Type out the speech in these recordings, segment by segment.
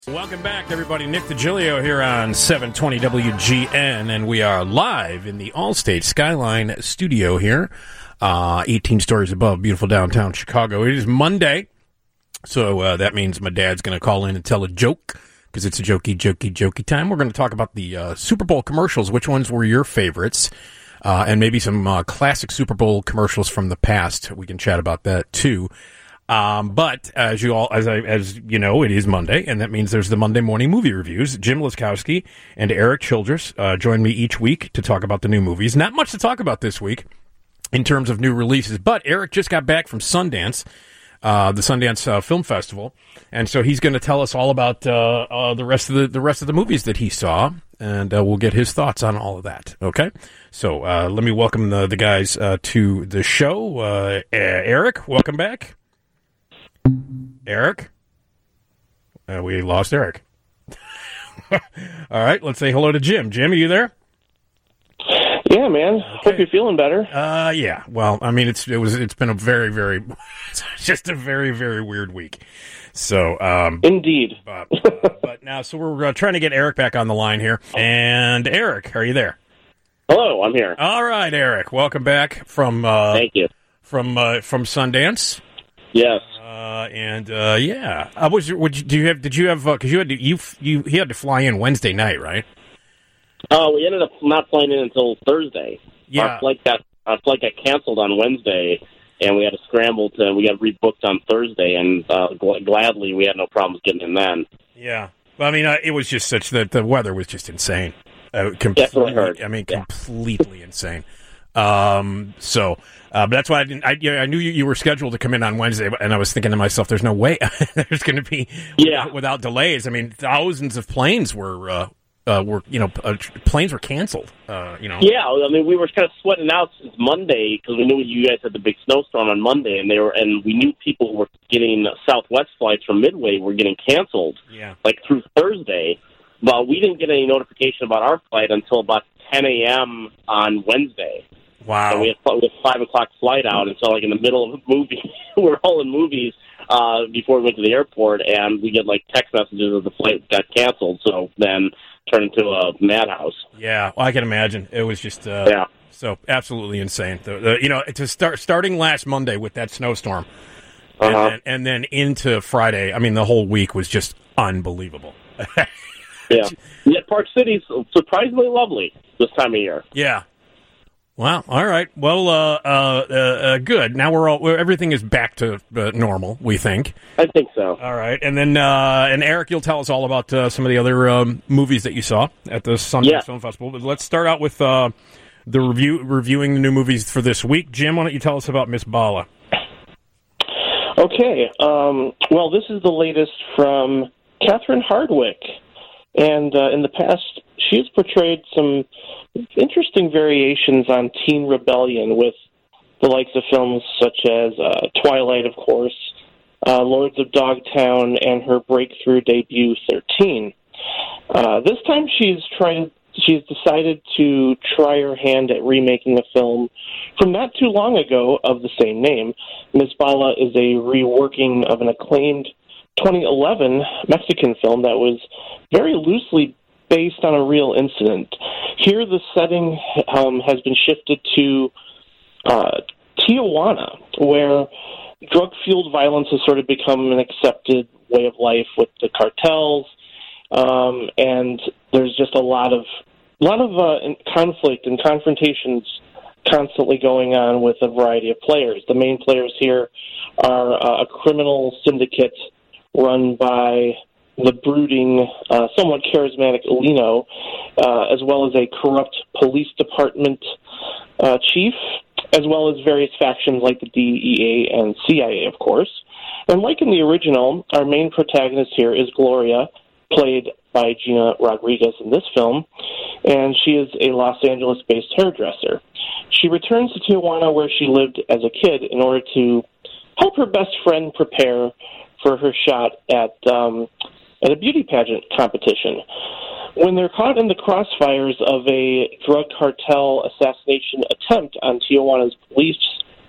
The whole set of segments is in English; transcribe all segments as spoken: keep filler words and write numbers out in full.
Welcome back, everybody. Nick DiGilio here on seven twenty W G N, and we are live in the Allstate Skyline studio here, uh, eighteen stories above beautiful downtown Chicago. It is Monday, so uh, that means my dad's going to call in and tell a joke, because it's a jokey, jokey, jokey time. We're going to talk about the uh, Super Bowl commercials. Which ones were your favorites? Uh, and maybe some uh, classic Super Bowl commercials from the past. We can chat about that, too. Um, but as you all, as I, as you know, it is Monday, and that means there's the Monday morning movie reviews. Jim Laskowski and Eric Childress uh, join me each week to talk about the new movies. Not much to talk about this week in terms of new releases, but Eric just got back from Sundance, uh, the Sundance uh, Film Festival, and so he's going to tell us all about uh, uh, the rest of the the rest of the movies that he saw, and uh, we'll get his thoughts on all of that. Okay, so uh, let me welcome the the guys uh, to the show. Uh, Eric, welcome back. Eric? Uh, we lost Eric. All right, let's say hello to Jim. Jim, are you there? Yeah, man. Okay. Hope you're feeling better. Uh, yeah. Well, I mean, it's it was it's been a very very it's just a very very weird week. So, um, indeed. But, but now, so we're uh, trying to get Eric back on the line here. And Eric, are you there? Hello, I'm here. All right, Eric. Welcome back from. Uh, Thank you. From uh, from Sundance. Yes. Uh, and uh, yeah, I was. Would you, do you have? Did you have? Because uh, you had to, you you he had to fly in Wednesday night, right? Oh, uh, we ended up not flying in until Thursday. Yeah, our flight got our flight got canceled on Wednesday, and we had to scramble to. We got rebooked on Thursday, and uh, gl- gladly we had no problems getting in then. Yeah, well, I mean, uh, it was just such that the weather was just insane. Uh, completely, That's what I heard. I mean, yeah. completely insane. Um, so, uh, but that's why I didn't, I, you know, I knew you, you were scheduled to come in on Wednesday, and I was thinking to myself, there's no way there's going to be, yeah. without, without delays. I mean, thousands of planes were, uh, uh, were, you know, uh, planes were canceled, uh, you know. Yeah, I mean, we were kind of sweating out since Monday, because we knew you guys had the big snowstorm on Monday, and they were, and we knew people were getting Southwest flights from Midway were getting canceled, yeah, like through Thursday, but we didn't get any notification about our flight until about ten a.m. on Wednesday. Wow. And we had, we had a five o'clock flight out, and so like in the middle of a movie, we were all in movies uh, before we went to the airport, and we get like text messages that the flight got canceled, so then turned into a madhouse. Yeah, well, I can imagine. It was just uh, yeah. so absolutely insane. The, the, you know, to start starting last Monday with that snowstorm, uh-huh. and, then, and then into Friday, I mean, the whole week was just unbelievable. yeah. yeah, Park City's surprisingly lovely this time of year. Yeah. Wow. All right. Well, uh, uh, uh, uh, good. Now we're all we're, everything is back to uh, normal. We think. I think so. All right, and then uh, and Eric, you'll tell us all about uh, some of the other um, movies that you saw at the Sundance yeah. Film Festival. But let's start out with uh, the review reviewing the new movies for this week. Jim, why don't you tell us about Miss Bala? Okay. Um, well, this is the latest from Catherine Hardwicke. And uh, in the past, she has portrayed some interesting variations on teen rebellion with the likes of films such as uh, Twilight, of course, uh, Lords of Dogtown, and her breakthrough debut, thirteen. Uh, this time she's trying, she's decided to try her hand at remaking a film from not too long ago of the same name. Miss Bala is a reworking of an acclaimed twenty eleven Mexican film that was very loosely based on a real incident. Here, the setting um, has been shifted to uh, Tijuana, where drug-fueled violence has sort of become an accepted way of life with the cartels, um, and there's just a lot of a lot of uh, conflict and confrontations constantly going on with a variety of players. The main players here are uh, a criminal syndicate run by the brooding, uh, somewhat charismatic Alino, uh, as well as a corrupt police department uh, chief, as well as various factions like the D E A and C I A, of course. And like in the original, our main protagonist here is Gloria, played by Gina Rodriguez in this film, and she is a Los Angeles-based hairdresser. She returns to Tijuana, where she lived as a kid, in order to help her best friend prepare for her shot at um, at a beauty pageant competition. When they're caught in the crossfires of a drug cartel assassination attempt on Tijuana's police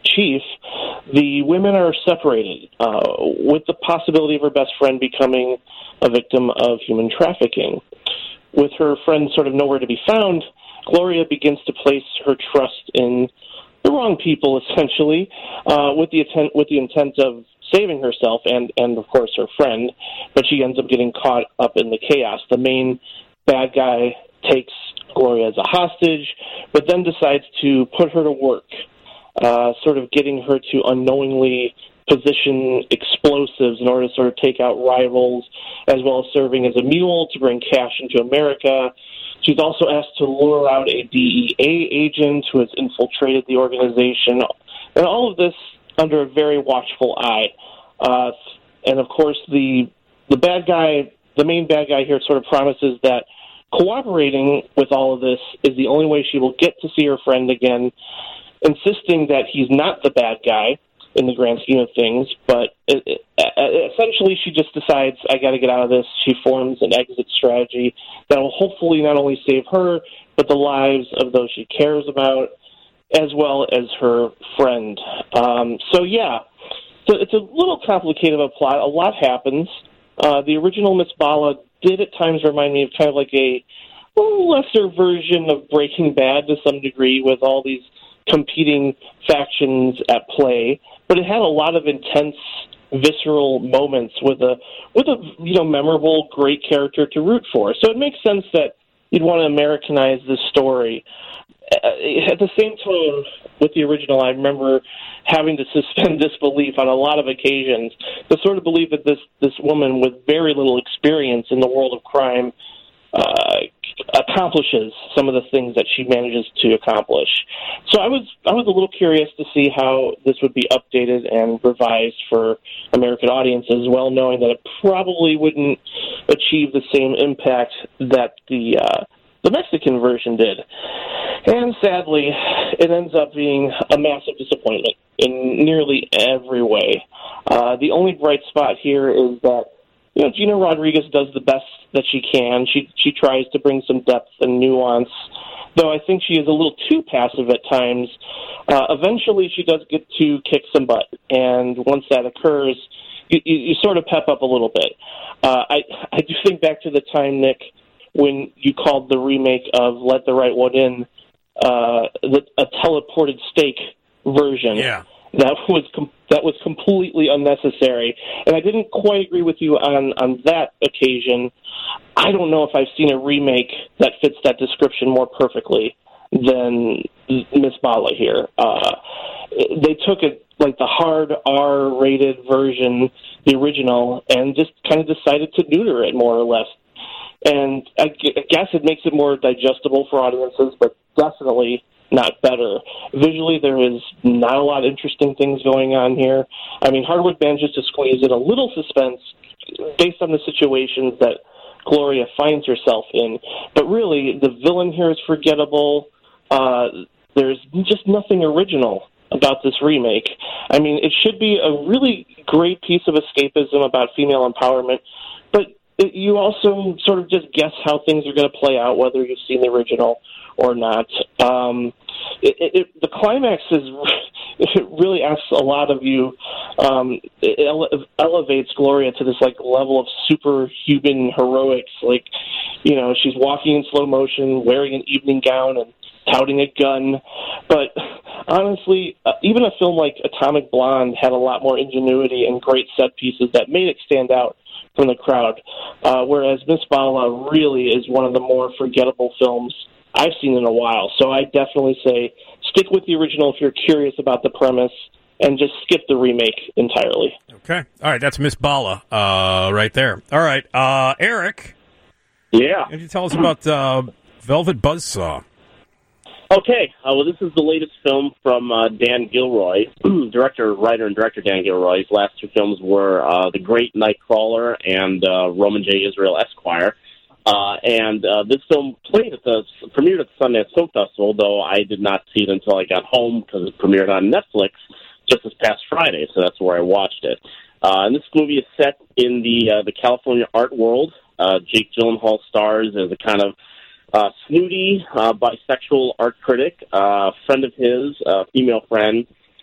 chief, the women are separated, uh, with the possibility of her best friend becoming a victim of human trafficking. With her friend sort of nowhere to be found, Gloria begins to place her trust in the wrong people, essentially, uh, with the intent with the intent of saving herself and, and, of course, her friend, but she ends up getting caught up in the chaos. The main bad guy takes Gloria as a hostage, but then decides to put her to work, uh, sort of getting her to unknowingly position explosives in order to sort of take out rivals, as well as serving as a mule to bring cash into America. She's also asked to lure out a D E A agent who has infiltrated the organization, and all of this under a very watchful eye. Uh, and, of course, the the bad guy, the main bad guy here sort of promises that cooperating with all of this is the only way she will get to see her friend again, insisting that he's not the bad guy in the grand scheme of things, but it, it, essentially she just decides, I got to get out of this. She forms an exit strategy that will hopefully not only save her, but the lives of those she cares about, as well as her friend. Um, so, yeah, so it's a little complicated of a plot. A lot happens. Uh, the original Miss Bala did at times remind me of kind of like a lesser version of Breaking Bad to some degree, with all these competing factions at play, but it had a lot of intense, visceral moments with a with a you know memorable, great character to root for. So it makes sense that you'd want to Americanize this story. At the same time, with the original, I remember having to suspend disbelief on a lot of occasions to sort of believe that this this woman with very little experience in the world of crime uh, accomplishes some of the things that she manages to accomplish. So I was I was a little curious to see how this would be updated and revised for American audiences, well knowing that it probably wouldn't achieve the same impact that the uh, the Mexican version did. And sadly, it ends up being a massive disappointment in nearly every way. Uh, the only bright spot here is that, you know, Gina Rodriguez does the best that she can. She she tries to bring some depth and nuance, though I think she is a little too passive at times. Uh, eventually, she does get to kick some butt, and once that occurs, you, you, you sort of pep up a little bit. Uh, I I do think back to the time, Nick, when you called the remake of Let the Right One In uh, the, a teleported steak version. Yeah. That was com- that was completely unnecessary, and I didn't quite agree with you on, on that occasion. I don't know if I've seen a remake that fits that description more perfectly than Miss Bala here. Uh, they took it like the hard R-rated version, the original, and just kind of decided to neuter it more or less. And I guess it makes it more digestible for audiences, but definitely not better. Visually, there is not a lot of interesting things going on here. I mean, Hardwick manages to squeeze in a little suspense based on the situations that Gloria finds herself in. But really, the villain here is forgettable. Uh, there's just nothing original about this remake. I mean, it should be a really great piece of escapism about female empowerment, but it, you also sort of just guess how things are going to play out, whether you've seen the original or not. Um, it, it, the climax is it really asks a lot of you. Um, it ele- elevates Gloria to this like level of superhuman heroics. Like, you know, she's walking in slow motion, wearing an evening gown, and touting a gun. But honestly, uh, even a film like Atomic Blonde had a lot more ingenuity and great set pieces that made it stand out from the crowd. Uh, whereas Miss Bala really is one of the more forgettable films I've seen in a while. So I definitely say stick with the original if you're curious about the premise, and just skip the remake entirely. Okay. All right, that's Miss Bala uh, right there. All right, uh, Eric. Yeah. Can you tell us about uh, Velvet Buzzsaw? Okay. Uh, well, this is the latest film from uh, Dan Gilroy, director, writer, and director Dan Gilroy. His last two films were uh, The Great Nightcrawler and uh, Roman J. Israel Esquire. Uh, and uh, this film played at the premiered at the Sundance Film Festival, though I did not see it until I got home because it premiered on Netflix just this past Friday, so that's where I watched it. Uh, and this movie is set in the uh, the California art world. Uh, Jake Gyllenhaal stars as a kind of uh, snooty, uh, bisexual art critic, uh, friend of his, uh, female friend,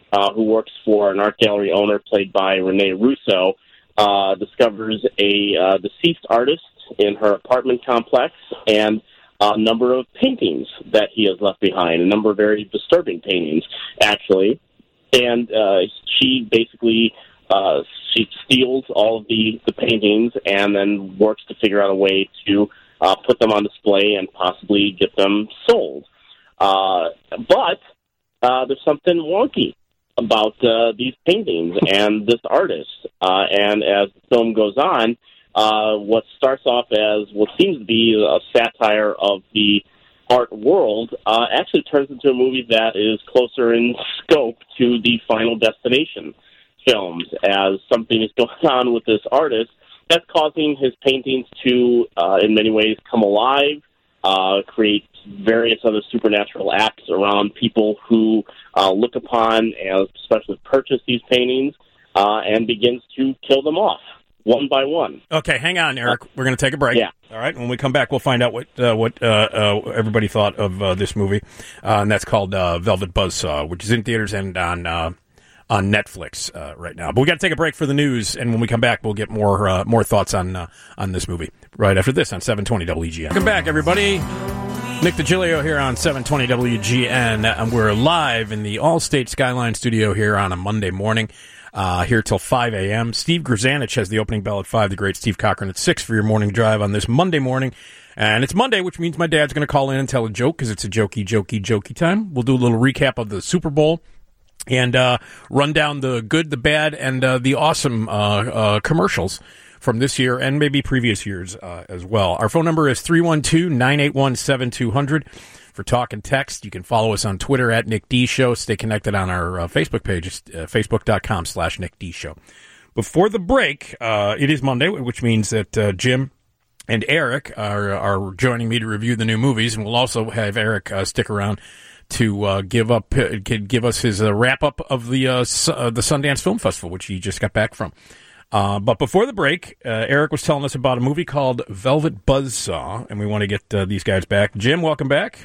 uh, who works for an art gallery owner played by Rene Russo, uh, discovers a uh, deceased artist in her apartment complex and a number of paintings that he has left behind, a number of very disturbing paintings, actually. And uh, she basically uh, she steals all of the, the paintings and then works to figure out a way to uh, put them on display and possibly get them sold. Uh, but uh, there's something wonky about uh, these paintings and this artist. Uh, and as the film goes on, uh, what starts off as what seems to be a satire of the art world uh, actually turns into a movie that is closer in scope to the Final Destination films, as something is going on with this artist that's causing his paintings to, uh, in many ways, come alive, uh, create various other supernatural acts around people who uh, look upon and especially purchase these paintings, uh, and begins to kill them off one by one. Okay, hang on, Eric. We're going to take a break. Yeah. All right. When we come back, we'll find out what uh, what uh, uh, everybody thought of uh, this movie, uh, and that's called uh, Velvet Buzzsaw, which is in theaters and on uh, on Netflix uh, right now. But we got to take a break for the news, and when we come back, we'll get more uh, more thoughts on uh, on this movie right after this on seven twenty W G N. Welcome back, everybody. Nick DiGilio here on seven twenty W G N, and we're live in the Allstate Skyline studio here on a Monday morning. Uh, here till five a.m. Steve Grzanich has the opening bell at five. The great Steve Cochran at six for your morning drive on this Monday morning. And it's Monday, which means my dad's going to call in and tell a joke because it's a jokey, jokey, jokey time. We'll do a little recap of the Super Bowl and uh, run down the good, the bad, and uh, the awesome uh, uh, commercials from this year and maybe previous years uh, as well. Our phone number is three one two, nine eight one, seven two zero zero. For talk and text, you can follow us on Twitter at Nick D Show. Stay connected on our uh, Facebook page, uh, facebook.com slash Nick D Show. Before the break, uh, it is Monday, which means that uh, Jim and Eric are are joining me to review the new movies, and we'll also have Eric uh, stick around to uh, give up uh, give us his uh, wrap up of the uh, su- uh, the Sundance Film Festival, which he just got back from. Uh, but before the break, uh, Eric was telling us about a movie called Velvet Buzzsaw, and we want to get uh, these guys back. Jim, welcome back.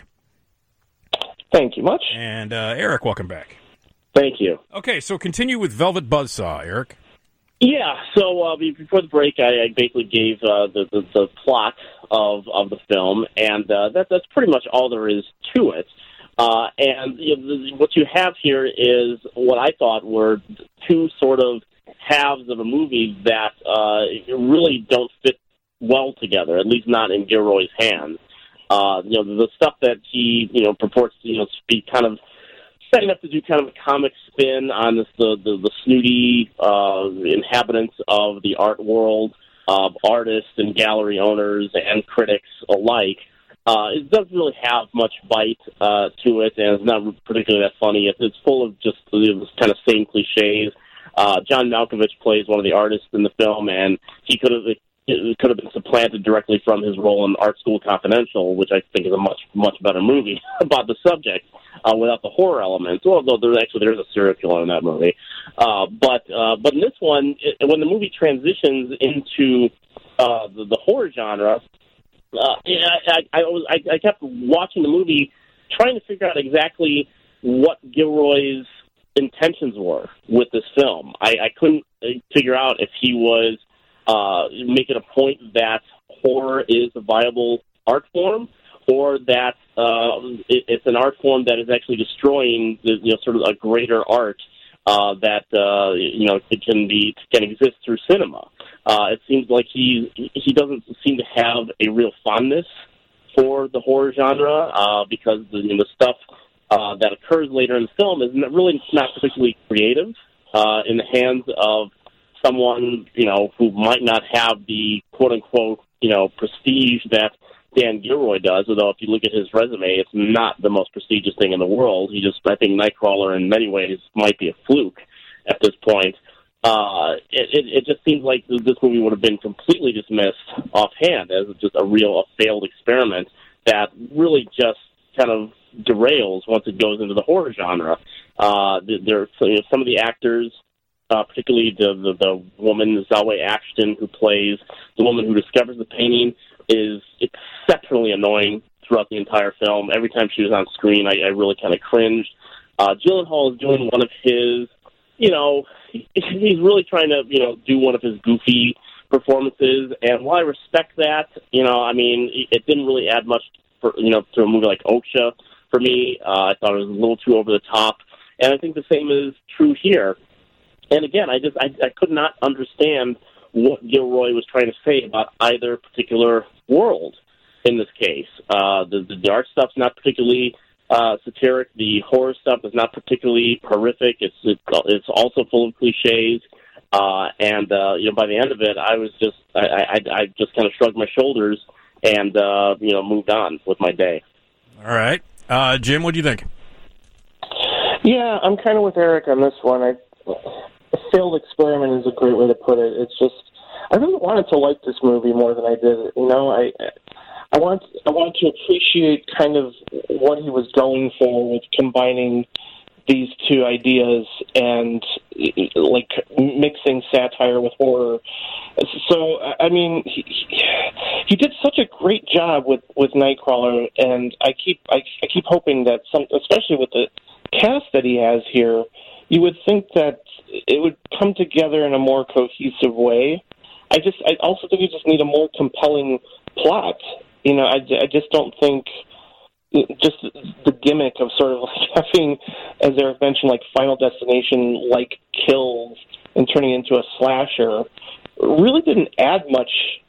Thank you much. And uh, Eric, welcome back. Thank you. Okay, so continue with Velvet Buzzsaw, Eric. Yeah, so uh, before the break, I, I basically gave uh, the, the the plot of of the film, and uh, that that's pretty much all there is to it. Uh, and you know, the, what you have here is what I thought were two sort of halves of a movie that uh, really don't fit well together, at least not in Gilroy's hands. Uh, you know, the stuff that he, you know, purports to, you know, be kind of setting up to do kind of a comic spin on this, the, the, the snooty uh, inhabitants of the art world, uh, artists and gallery owners and critics alike. Uh, it doesn't really have much bite uh, to it, and it's not particularly that funny. It's, it's full of just this kind of same cliches. Uh, John Malkovich plays one of the artists in the film, and he could have... It could have been supplanted directly from his role in Art School Confidential, which I think is a much, much better movie about the subject uh, without the horror elements. Although there's actually there's a serial killer in that movie, uh, but uh, but in this one, it, when the movie transitions into uh, the, the horror genre, uh, I, I, I was I, I kept watching the movie, trying to figure out exactly what Gilroy's intentions were with this film. I, I couldn't figure out if he was Uh, making a point that horror is a viable art form, or that uh, it, it's an art form that is actually destroying, the, you know, sort of a greater art uh, that uh, you know it can be can exist through cinema. Uh, it seems like he he doesn't seem to have a real fondness for the horror genre uh, because the, you know, the stuff uh, that occurs later in the film is really not particularly creative uh, in the hands of someone, you know, who might not have the quote-unquote, you know, prestige that Dan Gilroy does, although if you look at his resume, it's not the most prestigious thing in the world. He just, I think Nightcrawler in many ways might be a fluke at this point. Uh, it, it, it just seems like this movie would have been completely dismissed offhand as just a real a failed experiment that really just kind of derails once it goes into the horror genre. Uh, there, you know, some of the actors, Uh, particularly the, the the woman, Zalwe Ashton, who plays the woman who discovers the painting, is exceptionally annoying throughout the entire film. Every time she was on screen, I, I really kind of cringed. Uh, Gyllenhaal is doing one of his, you know, he, he's really trying to, you know, do one of his goofy performances. And while I respect that, you know, I mean, it didn't really add much, for, you know, to a movie like Okja for me. Uh, I thought it was a little too over the top. And I think the same is true here. And again, I just I, I could not understand what Gilroy was trying to say about either particular world in this case. Uh, the, the dark stuff's not particularly uh, satiric. The horror stuff is not particularly horrific. It's it's, it's also full of cliches. Uh, and uh, you know, by the end of it, I was just I, I, I just kind of shrugged my shoulders and uh, you know moved on with my day. All right, uh, Jim, what do you think? Yeah, I'm kind of with Eric on this one. I, a failed experiment is a great way to put it. It's just I really wanted to like this movie more than I did. You know, I I want I wanted to appreciate kind of what he was going for with combining these two ideas and like mixing satire with horror. So I mean, he, he did such a great job with with Nightcrawler, and I keep I, I keep hoping that some, especially with the cast that he has here, you would think that it would come together in a more cohesive way. I just I also think you just need a more compelling plot. You know, I, I just don't think. Just the gimmick of sort of like having, as Eric mentioned, like Final Destination like kills and turning it into a slasher really didn't add much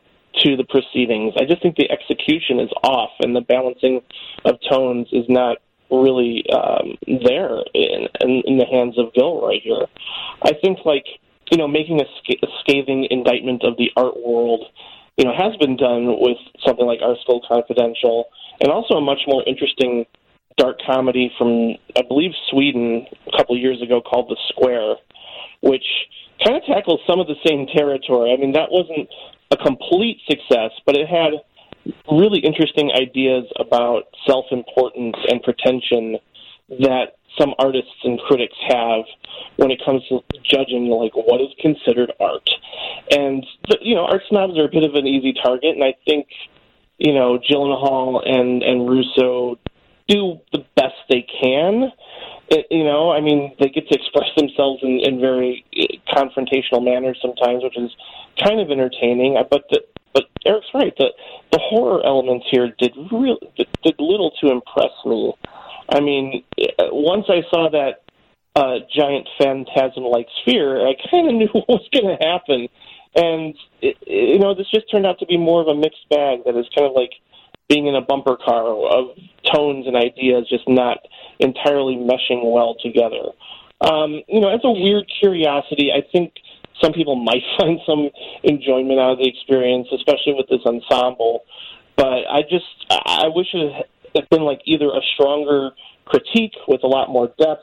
to the proceedings. I just think the execution is off and the balancing of tones is not really um, there in, in, in the hands of Gilroy here. I think like, you know, making a, sc- a scathing indictment of the art world, you know, has been done with something like Art School Confidential, and also a much more interesting dark comedy from, I believe, Sweden a couple of years ago called The Square, which kind of tackles some of the same territory. I mean, that wasn't a complete success, but it had really interesting ideas about self-importance and pretension that some artists and critics have when it comes to judging, like, what is considered art. And, you know, art snobs are a bit of an easy target, and I think, you know, Gyllenhaal and, and Russo do the best they can. It, you know, I mean, they get to express themselves in, in very confrontational manners sometimes, which is kind of entertaining. But the, but Eric's right. The the horror elements here did real did, did little to impress me. I mean, once I saw that uh, giant phantasm-like sphere, I kind of knew what was going to happen. And, it, you know, this just turned out to be more of a mixed bag that is kind of like being in a bumper car of tones and ideas just not entirely meshing well together. Um, you know, it's a weird curiosity. I think some people might find some enjoyment out of the experience, especially with this ensemble. But I just, I wish it had been like either a stronger critique with a lot more depth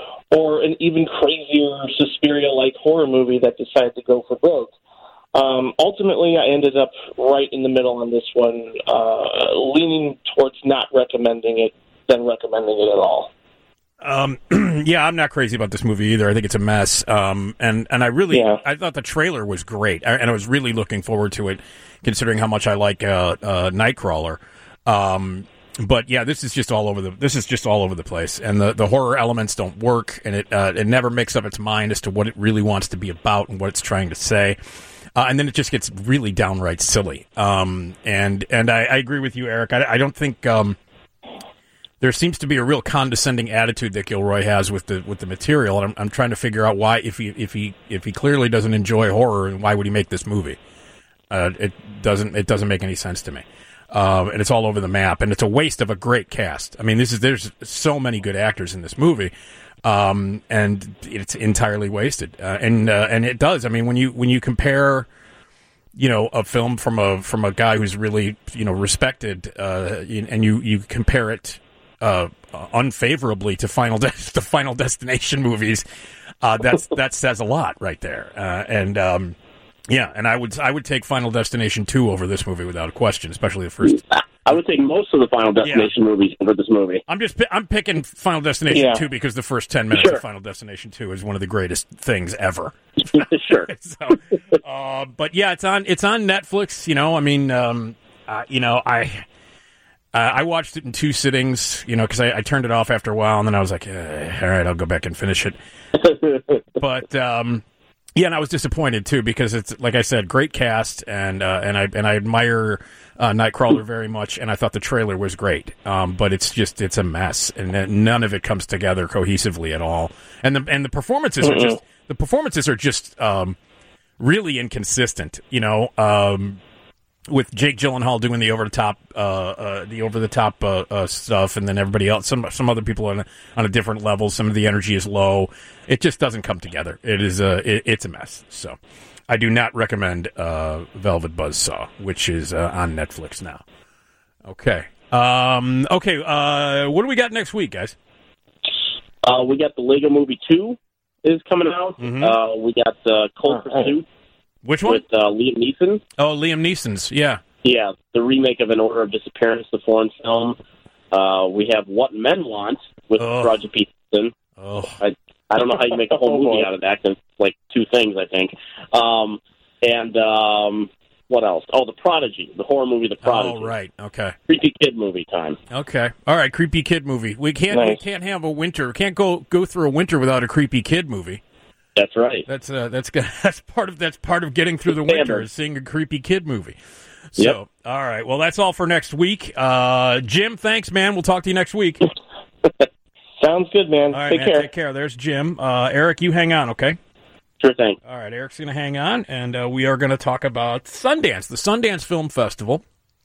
or an even crazier Suspiria-like horror movie that decided to go for broke. Um, ultimately, I ended up right in the middle on this one, uh, leaning towards not recommending it than recommending it at all. Um, yeah, I'm not crazy about this movie either. I think it's a mess. Um, and, and I really, yeah. I thought the trailer was great, I, and I was really looking forward to it, considering how much I like uh, uh, Nightcrawler. Um, but yeah, this is just all over the. This is just all over the place, and the, the horror elements don't work, and it uh, it never makes up its mind as to what it really wants to be about and what it's trying to say. Uh, and then it just gets really downright silly. Um, and and I, I agree with you, Eric. I, I don't think um, there seems to be a real condescending attitude that Gilroy has with the with the material. And I'm, I'm trying to figure out why, if he if he if he clearly doesn't enjoy horror, and why would he make this movie? Uh, it doesn't it doesn't make any sense to me. Uh, and it's all over the map, and it's a waste of a great cast. I mean, this is there's so many good actors in this movie. Um, and it's entirely wasted. Uh, and, uh, and it does. I mean, when you, when you compare, you know, a film from a, from a guy who's really, you know, respected, uh, and you, you compare it, uh, unfavorably to Final, De- the Final Destination movies, uh, that's, that says a lot right there. Uh, and, um, yeah, and I would, I would take Final Destination two over this movie without a question, especially the first. I would take most of the Final Destination yeah. movies over this movie. I'm just I'm picking Final Destination yeah. two because the first ten minutes sure. of Final Destination two is one of the greatest things ever. Sure. so, uh, but yeah, it's on it's on Netflix. You know, I mean, um, uh, you know, I, I watched it in two sittings, you know, because I, I turned it off after a while, and then I was like, eh, all right, I'll go back and finish it. But um, yeah, and I was disappointed too because it's like I said, great cast, and uh, and I and I admire uh, Nightcrawler very much, and I thought the trailer was great. Um, but it's just it's a mess, and none of it comes together cohesively at all. And the and the performances are just the performances are just um, really inconsistent, you know. Um, with Jake Gyllenhaal doing the over the top, uh, uh, the over the top uh, uh, stuff, and then everybody else, some some other people on a, on a different level. Some of the energy is low. It just doesn't come together. It is a it, it's a mess. So, I do not recommend uh, Velvet Buzzsaw, which is uh, on Netflix now. Okay, um, okay. Uh, what do we got next week, guys? Uh, we got the Lego Movie two is coming out. Mm-hmm. Uh, we got uh, Cold Oh, Pursuit. Which one? With uh, Liam Neeson. Oh, Liam Neeson's, yeah. Yeah, the remake of An Order of Disappearance, the foreign film. Uh, we have What Men Want with Ugh. Roger Peterson. Oh, I, I don't know how you make a whole movie out of that, 'cause it's like two things, I think. Um, and um, what else? Oh, The Prodigy, the horror movie The Prodigy. oh, right. Okay. Creepy kid movie time. Okay. All right. Creepy kid movie. We can't. We Nice. can't have a winter. Can't go go through a winter without a creepy kid movie. That's right. That's uh, that's good. That's part of that's part of getting through the winter Standard. is seeing a creepy kid movie. So, Yep. all right. Well, that's all for next week. Uh, Jim, thanks, man. We'll talk to you next week. All Sounds good, man. right, Take man. care. Take care. There's Jim. Uh, Eric, you hang on, okay? Sure thing. All right. Eric's going to hang on, and uh, we are going to talk about Sundance, the Sundance Film Festival.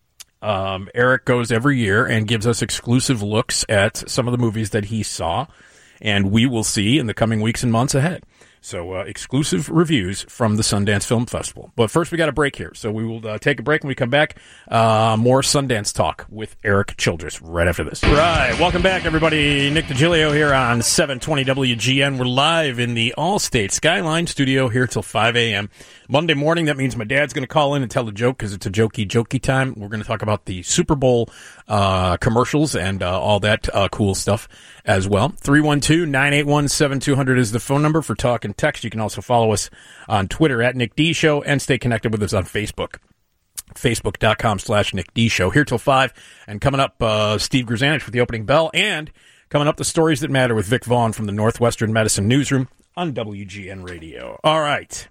Um, Eric goes every year and gives us exclusive looks at some of the movies that he saw, and we will see in the coming weeks and months ahead. So, uh, exclusive reviews from the Sundance Film Festival. But first, we got a break here. So, we will uh, take a break when we come back. Uh, more Sundance talk with Eric Childress right after this. Right. Welcome back, everybody. Nick DiGilio here on seven twenty W G N. We're live in the Allstate Skyline studio here till five a.m. Monday morning. That means my dad's going to call in and tell a joke because it's a jokey, jokey time. We're going to talk about the Super Bowl uh, commercials and uh, all that uh, cool stuff as well. three one two, nine eight one, seven two zero zero is the phone number for talk and text. You can also follow us on Twitter at Nick D Show and stay connected with us on Facebook. Facebook.com slash Nick D Show. Here till five. And coming up, uh, Steve Grzanich with the opening bell. And coming up, the stories that matter with Vic Vaughn from the Northwestern Medicine Newsroom on W G N Radio. All right.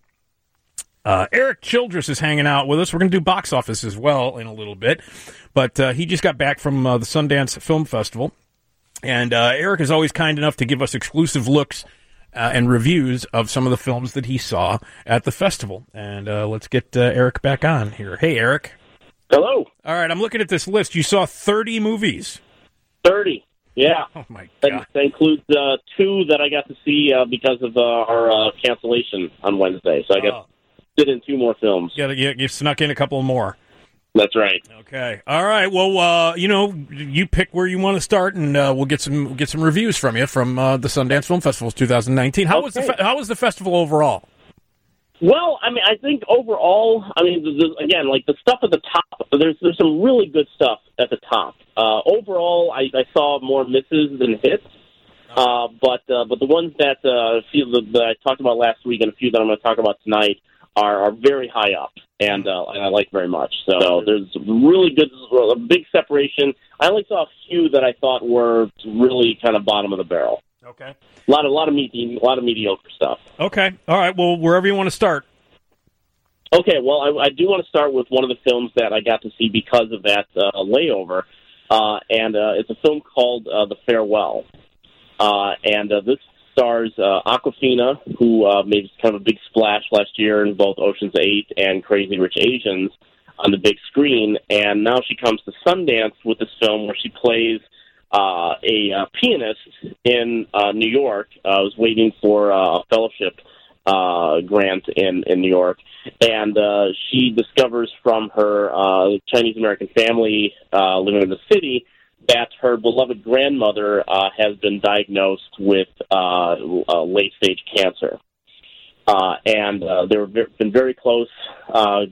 Uh, Eric Childress is hanging out with us. We're going to do box office as well in a little bit. But uh, he just got back from uh, the Sundance Film Festival. And uh, Eric is always kind enough to give us exclusive looks uh, and reviews of some of the films that he saw at the festival. And uh, let's get uh, Eric back on here. Hey, Eric. Hello. All right, I'm looking at this list. You saw thirty movies. thirty. Yeah. Oh, my That, God. that includes uh, two that I got to see uh, because of uh, our uh, cancellation on Wednesday. So I got Oh. to sit in two more films. You, you, you snuck in a couple more. That's right. Okay. All right. Well, uh, you know, you pick where you want to start, and uh, we'll get some we'll get some reviews from you from uh, the Sundance Film Festival twenty nineteen. How was the Okay. fe- how was the festival overall? Well, I mean, I think overall, I mean, the, the, again, like the stuff at the top, there's there's some really good stuff at the top. Uh, overall, I, I saw more misses than hits, uh, but uh, but the ones that uh, feel that, that I talked about last week and a few that I'm going to talk about tonight are, are very high up, and, uh, and I like very much. So there's really good, a big separation. I only saw a few that I thought were really kind of bottom of the barrel. Okay. A lot of a lot of medi- a lot of mediocre stuff. Okay. All right. Well, wherever you want to start. Okay, well, I, I do want to start with one of the films that I got to see because of that uh, layover, uh, and uh, it's a film called uh, The Farewell. Uh, and uh, this stars uh, Awkwafina, who uh, made kind of a big splash last year in both Ocean's Eight and Crazy Rich Asians on the big screen, and now she comes to Sundance with this film where she plays uh, a uh, pianist in uh, New York. I uh, was waiting for uh, a fellowship uh, grant in, in New York, and uh, she discovers from her uh, Chinese-American family uh, living in the city that her beloved grandmother uh, has been diagnosed with uh, uh, late-stage cancer. Uh, and uh, they've been very close. Uh,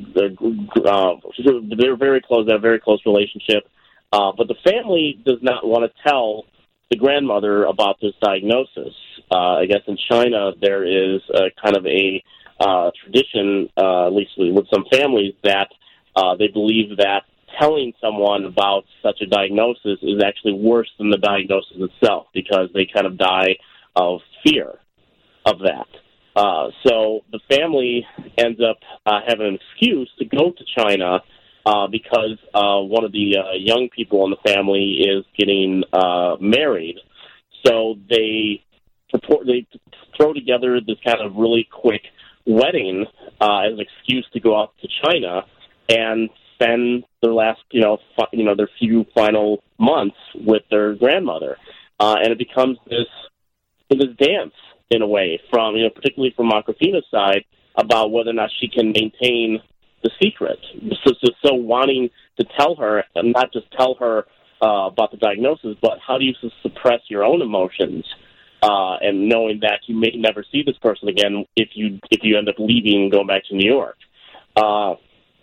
uh, they're very close. They have a very close relationship. Uh, but the family does not want to tell the grandmother about this diagnosis. Uh, I guess in China there is a kind of a uh, tradition, uh, at least with some families, that uh, they believe that telling someone about such a diagnosis is actually worse than the diagnosis itself, because they kind of die of fear of that. Uh, so the family ends up uh, having an excuse to go to China uh, because uh, one of the uh, young people in the family is getting uh, married. So they purport, they throw together this kind of really quick wedding uh, as an excuse to go out to China and spend their last, you know, fi- you know, their few final months with their grandmother, uh, and it becomes this this dance in a way, from, you know, particularly from Awkwafina's side, about whether or not she can maintain the secret. So, so, so wanting to tell her, and not just tell her uh, about the diagnosis, but how do you su- suppress your own emotions, uh, and knowing that you may never see this person again if you if you end up leaving and going back to New York. Uh,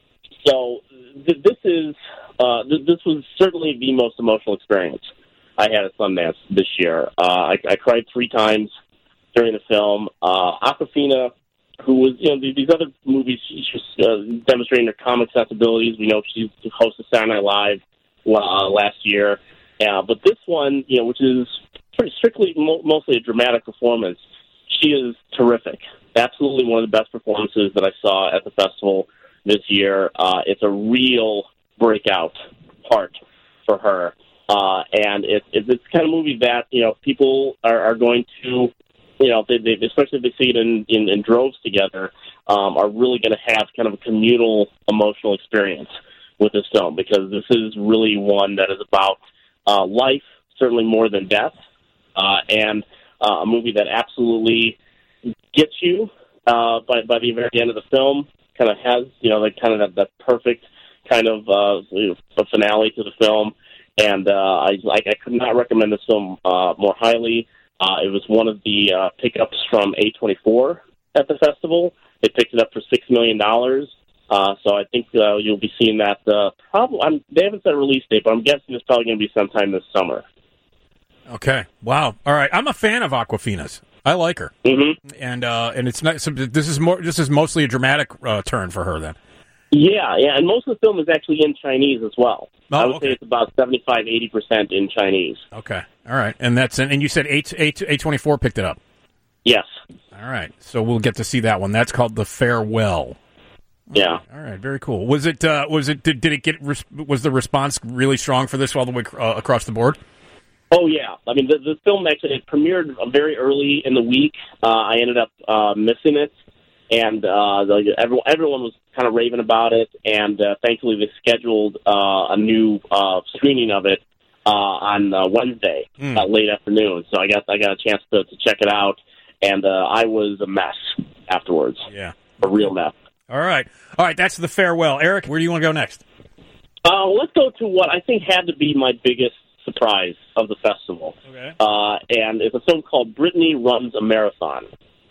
so th- this is uh, th- this was certainly the most emotional experience I had at Sundance this year. Uh, I, I cried three times during the film. Uh, Awkwafina, who was, you know, these other movies, she's just uh, demonstrating her comic sensibilities. We know she's the host of Saturday Night Live uh, last year. Uh, but this one, you know, which is pretty strictly mo- mostly a dramatic performance, she is terrific. Absolutely one of the best performances that I saw at the festival this year. Uh, it's a real breakout part for her. Uh, and it, it's the kind of movie that, you know, people are, are going to, you know, they, they, especially if they see it in, in, in droves together, um, are really going to have kind of a communal emotional experience with this film, because this is really one that is about uh, life, certainly more than death, uh, and uh, a movie that absolutely gets you uh, by, by the very end of the film, kind of has, you know, like kind of that, that perfect kind of uh, you know, finale to the film. And uh, I, like, I could not recommend this film uh, more highly. Uh, it was one of the uh, pickups from A twenty-four at the festival. They picked it up for six million dollars. Uh, so I think uh, you'll be seeing that. Uh, probably, I'm, they haven't set a release date, but I'm guessing it's probably going to be sometime this summer. Okay. Wow. All right. I'm a fan of Awkwafina's. I like her. Mm-hmm. And uh, and it's not. So this is more. This is mostly a dramatic uh, turn for her then. Yeah, yeah, and most of the film is actually in Chinese as well. Oh, I would okay. say it's about seventy-five, eighty percent in Chinese. Okay. All right. And that's and you said A twenty-four picked it up. Yes. All right. So we'll get to see that one. That's called The Farewell. Yeah. All right. Very cool. Was it? Uh, was it? Did, did it get? Was the response really strong for this all the way uh, across the board? Oh yeah. I mean, the, the film actually it premiered very early in the week. Uh, I ended up uh, missing it, and uh, the, everyone everyone was kind of raving about it. And uh, thankfully, they scheduled uh, a new uh, screening of it uh, on uh, Wednesday, mm. uh, late afternoon. So I got I got a chance to, to check it out, and uh, I was a mess afterwards. Yeah, a real mess. All right. All right, that's The Farewell. Eric, where do you want to go next? Uh, let's go to what I think had to be my biggest surprise of the festival. Okay. Uh, and it's a film called Brittany Runs a Marathon.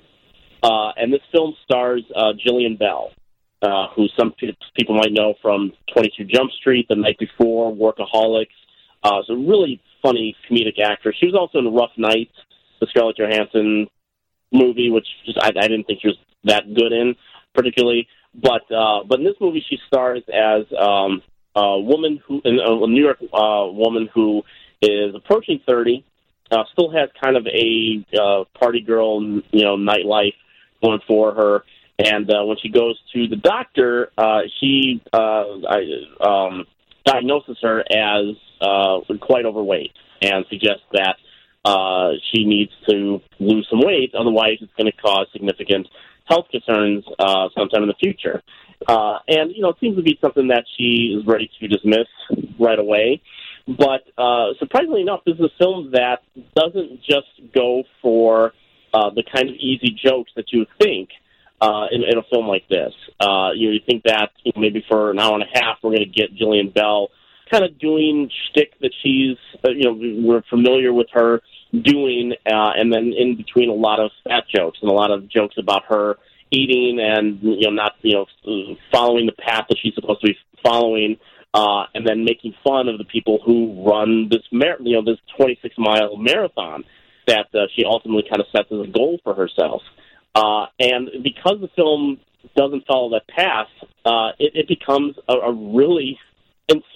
Uh, and this film stars uh, Jillian Bell, uh, who some people might know from twenty-two Jump Street, The Night Before, Workaholics. Uh, it's a really funny comedic actress. She was also in Rough Night, the Scarlett Johansson movie, which just, I, I didn't think she was that good in, particularly. But uh, but in this movie, she stars as um, a woman who, a New York uh, woman who is approaching thirty, uh, still has kind of a uh, party girl, you know, nightlife going for her. And uh, when she goes to the doctor, uh, he uh, I, um, diagnoses her as uh, quite overweight and suggests that uh, she needs to lose some weight, otherwise it's going to cause significant health concerns uh, sometime in the future. Uh, and, you know, it seems to be something that she is ready to dismiss right away. But uh, surprisingly enough, this is a film that doesn't just go for uh, the kind of easy jokes that you would think uh, in, in a film like this. Uh, you, know, you think that you know, maybe for an hour and a half we're going to get Jillian Bell kind of doing shtick that she's, uh, you know, we're familiar with her doing, uh, and then in between a lot of fat jokes and a lot of jokes about her eating and, you know, not, you know, following the path that she's supposed to be following, uh, and then making fun of the people who run this, mar- you know, this twenty-six mile marathon that uh, she ultimately kind of sets as a goal for herself. Uh, and because the film doesn't follow that path, uh, it, it becomes a, a really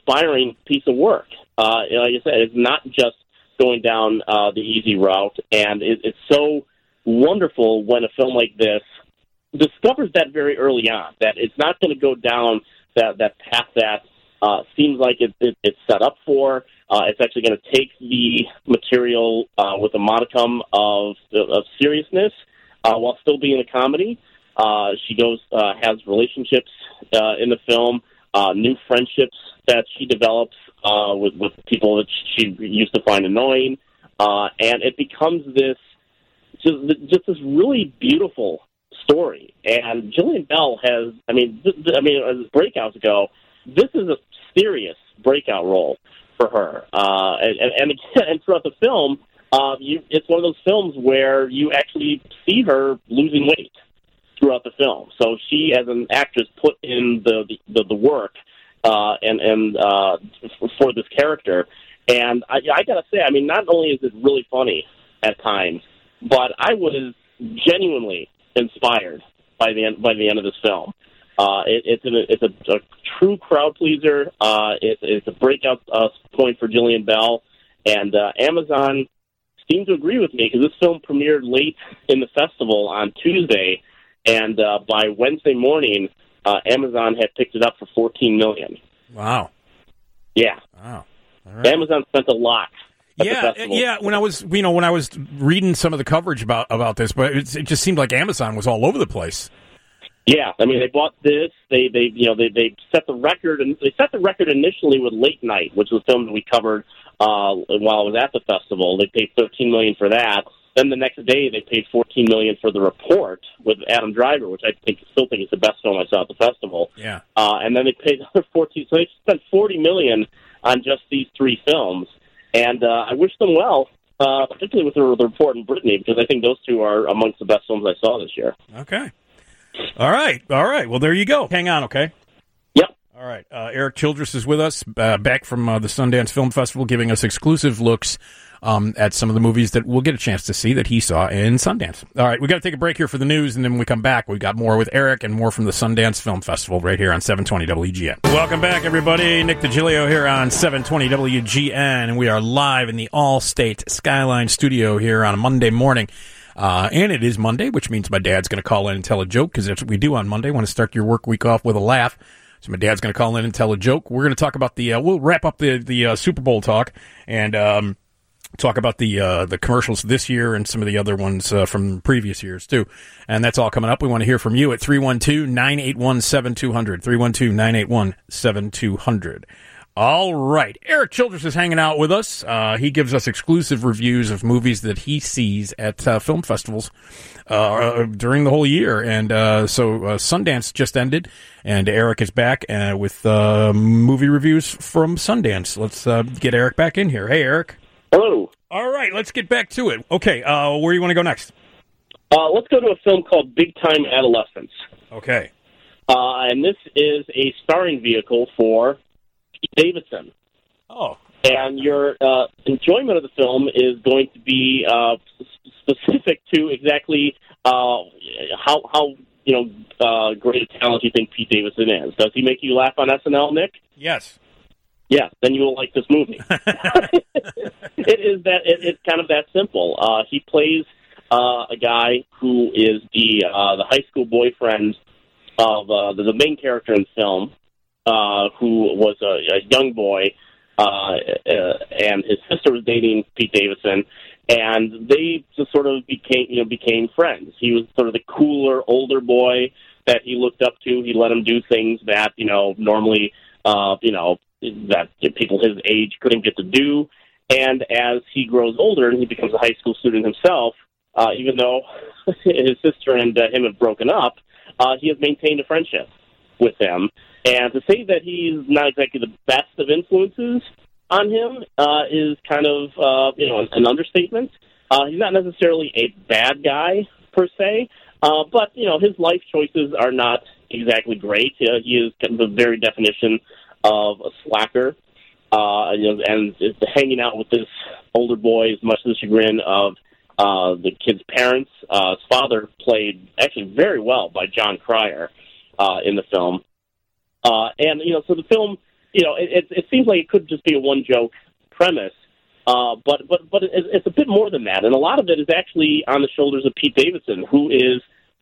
inspiring piece of work. Uh, like I said, it's not just going down uh, the easy route, and it, it's so wonderful when a film like this discovers that very early on, that it's not going to go down that, that path that uh, seems like it, it, it's set up for. Uh, it's actually going to take the material uh, with a modicum of, of seriousness uh, while still being a comedy. Uh, she goes, uh, has relationships uh, in the film, uh, new friendships that she develops uh, with, with people that she used to find annoying, uh, and it becomes this just, just this really beautiful story. And Jillian Bell has, I mean, th- th- I mean, as breakouts go, this is a serious breakout role for her. Uh, and, and, again, and throughout the film, uh, you, it's one of those films where you actually see her losing weight throughout the film. So she, as an actress, put in the the, the work uh, and and uh, for this character. And I, I got to say, I mean, not only is it really funny at times, but I was genuinely inspired by the end by the end of this film. Uh, it, it's an, it's a, a true crowd pleaser. Uh, it, it's a breakout uh, point for Jillian Bell, and uh, Amazon seemed to agree with me because this film premiered late in the festival on Tuesday, and uh, by Wednesday morning, uh, Amazon had picked it up for fourteen million dollars. Wow! Yeah, wow! All right. Amazon spent a lot. Yeah, yeah. When I was, you know, when I was reading some of the coverage about about this, but it, it just seemed like Amazon was all over the place. Yeah, I mean, they bought this. They, they, you know, they, they set the record, and they set the record initially with Late Night, which was a film that we covered uh, while I was at the festival. They paid thirteen million dollars for that. Then the next day, they paid fourteen million dollars for The Report with Adam Driver, which I think still think is the best film I saw at the festival. Yeah. Uh, and then they paid another fourteen. So they spent forty million dollars on just these three films. And uh, I wish them well, uh, particularly with the, the Report and Brittany, because I think those two are amongst the best films I saw this year. Okay. All right. All right. Well, there you go. Hang on, okay? Yep. All right. Uh, Eric Childress is with us, uh, back from uh, the Sundance Film Festival, giving us exclusive looks um, at some of the movies that we'll get a chance to see that he saw in Sundance. All right. We got to take a break here for the news, and then when we come back, we got more with Eric and more from the Sundance Film Festival right here on seven twenty W G N. Welcome back, everybody. Nick DiGilio here on seven twenty W G N, and we are live in the All-State Skyline studio here on a Monday morning. Uh, and it is Monday, which means my dad's going to call in and tell a joke, because that's what we do on Monday. Want to start your work week off with a laugh. So my dad's going to call in and tell a joke. We're going to talk about the, uh, we'll wrap up the, the uh, Super Bowl talk and um, talk about the uh, the commercials this year and some of the other ones uh, from previous years, too. And that's all coming up. We want to hear from you at three one two, nine eight one, seven two zero zero, three one two, nine eight one, seven two zero zero. All right. Eric Childress is hanging out with us. Uh, he gives us exclusive reviews of movies that he sees at uh, film festivals uh, during the whole year. And uh, so uh, Sundance just ended, and Eric is back uh, with uh, movie reviews from Sundance. Let's uh, get Eric back in here. Hey, Eric. Hello. All right. Let's get back to it. Okay. Uh, where do you want to go next? Uh, let's go to a film called Big Time Adolescence. Okay. Uh, and this is a starring vehicle for Davidson. Oh. And your uh, enjoyment of the film is going to be uh, specific to exactly uh, how, how you know, uh, great a talent you think Pete Davidson is. Does he make you laugh on S N L, Nick? Yes. Yeah, then you will like this movie. It is that. It, it's kind of that simple. Uh, he plays uh, a guy who is the uh, the high school boyfriend of uh, the, the main character in the film, Uh, who was a, a young boy, uh, uh, and his sister was dating Pete Davidson, and they just sort of became, you know, became friends. He was sort of the cooler, older boy that he looked up to. He let him do things that, you know, normally, uh, you know, that people his age couldn't get to do. And as he grows older and he becomes a high school student himself, uh, even though his sister and uh, him have broken up, uh, he has maintained a friendship with them. And to say that he's not exactly the best of influences on him uh, is kind of, uh, you know, an, an understatement. Uh, he's not necessarily a bad guy, per se, uh, but, you know, his life choices are not exactly great. Uh, he is kind of the very definition of a slacker, uh, you know, and is hanging out with this older boy is much to the chagrin of uh, the kid's parents. Uh, his father played actually very well by John Cryer uh, in the film. Uh, and, you know, so the film you know, it, it, it seems like it could just be a one-joke premise, uh, but but but it, it's a bit more than that, and a lot of it is actually on the shoulders of Pete Davidson, who is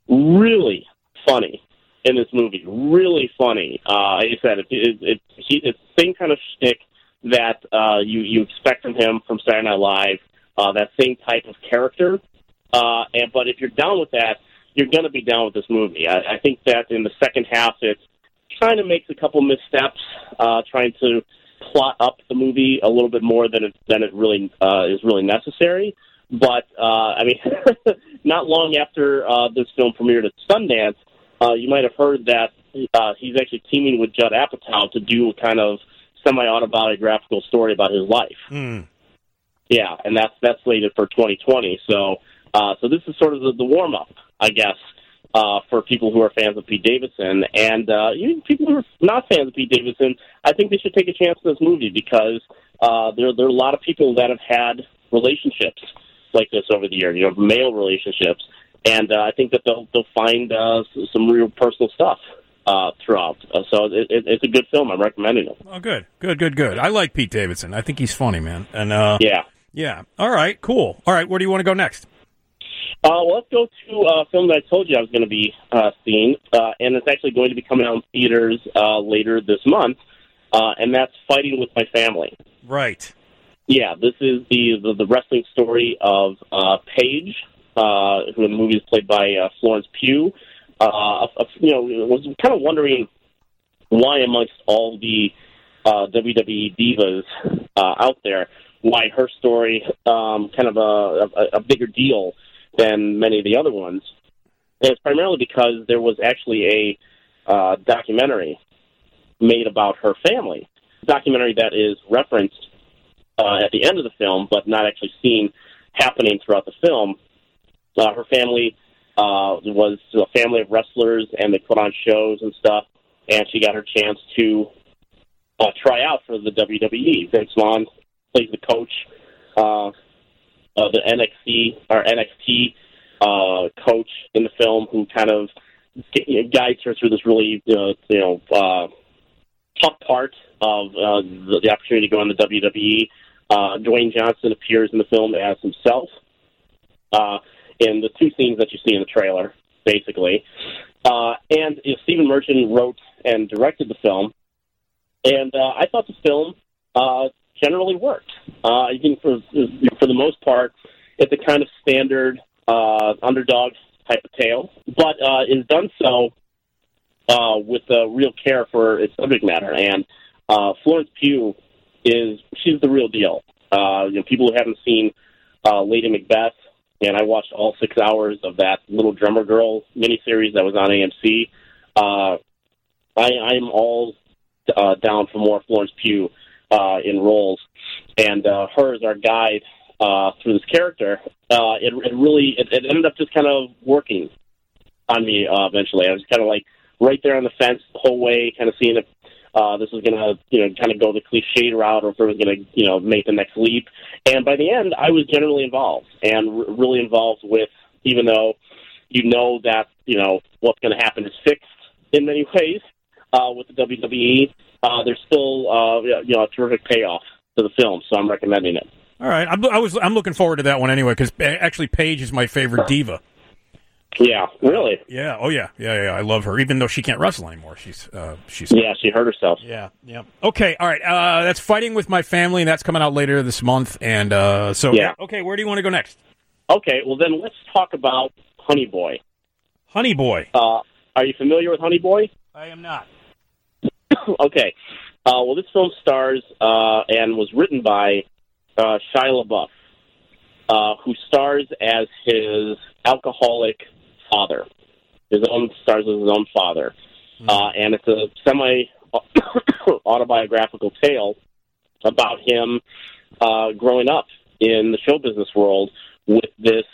really funny in this movie. Really funny. Uh, like I said, it, it, it, he, it's the same kind of shtick that uh, you you expect from him from Saturday Night Live. Uh, that same type of character. Uh, and but if you're down with that, you're going to be down with this movie. I, I think that in the second half, it kind of makes a couple missteps, uh, trying to plot up the movie a little bit more than it than it really uh, is really necessary. But uh, I mean, not long after uh, this film premiered at Sundance, uh, you might have heard that uh, he's actually teaming with Judd Apatow to do a kind of semi-autobiographical story about his life. Mm. Yeah, and that's that's slated for twenty twenty. So, uh, so this is sort of the, the warm up, I guess, uh, for people who are fans of Pete Davidson, and uh, even people who are not fans of Pete Davidson. I think they should take a chance on this movie because uh, there there are a lot of people that have had relationships like this over the years, you know, male relationships, and uh, I think that they'll they'll find uh, some real personal stuff uh, throughout. Uh, so it, it, it's a good film. I'm recommending it. Oh, good, good, good, good. I like Pete Davidson. I think he's funny, man. And uh, yeah. Yeah. All right, cool. All right, where do you want to go next? Uh, well, let's go to a film that I told you I was going to be uh, seeing, uh, and it's actually going to be coming out in theaters uh, later this month, uh, and that's Fighting with My Family. Right. Yeah, this is the the, the wrestling story of uh, Paige, uh, who in the movie is played by uh, Florence Pugh. Uh, you know, I was kind of wondering why amongst all the uh, W W E divas uh, out there, why her story um, kind of a, a, a bigger deal than many of the other ones. And it's primarily because there was actually a uh, documentary made about her family, a documentary that is referenced uh, at the end of the film, but not actually seen happening throughout the film. Uh, her family uh, was a family of wrestlers, and they put on shows and stuff, and she got her chance to uh, try out for the W W E. Vince Vaughn plays the coach uh, of the N X T or N X T uh, coach in the film, who kind of guides her through this really uh, you know uh, tough part of uh, the, the opportunity to go in the W W E. Uh, Dwayne Johnson appears in the film as himself uh, in the two scenes that you see in the trailer, basically. Uh, and you know, Stephen Merchant wrote and directed the film, and uh, I thought the film uh, generally worked. Uh, I think for for the most part, it's a kind of standard uh, underdog type of tale, but uh, is done so uh, with uh, real care for its subject matter. And uh, Florence Pugh is she's the real deal. Uh, you know, people who haven't seen uh, Lady Macbeth, and I watched all six hours of that Little Drummer Girl miniseries that was on A M C. Uh, I, I'm all uh, down for more Florence Pugh uh, in roles, and uh, her as our guide uh, through this character. Uh, it, it really it, it ended up just kind of working on me uh, eventually. I was kind of like right there on the fence the whole way, kind of seeing if uh, this was going to, you know, kind of go the cliched route, or if it was going to, you know, make the next leap. And by the end, I was generally involved, and r- really involved with, even though you know that, you know, what's going to happen is fixed in many ways uh, with the W W E, uh, there's still, uh, you know, a terrific payoff to the film, so I'm recommending it. All right, I'm, I was I'm looking forward to that one anyway, because actually Paige is my favorite diva. Yeah, really. Yeah. Oh, yeah. Yeah, yeah. I love her, even though she can't wrestle anymore. She's, uh, she's. Yeah, she hurt herself. Yeah. Yeah. Okay. All right. Uh, that's Fighting with My Family, and that's coming out later this month. And uh, so, yeah. Okay. Where do you want to go next? Okay. Well, then let's talk about Honey Boy. Honey Boy. Uh, are you familiar with Honey Boy? I am not. Okay. Uh, well, this film stars uh, and was written by uh, Shia LaBeouf, uh, who stars as his alcoholic father. His own stars as his own father, mm. uh, and it's a semi autobiographical tale about him uh, growing up in the show business world with this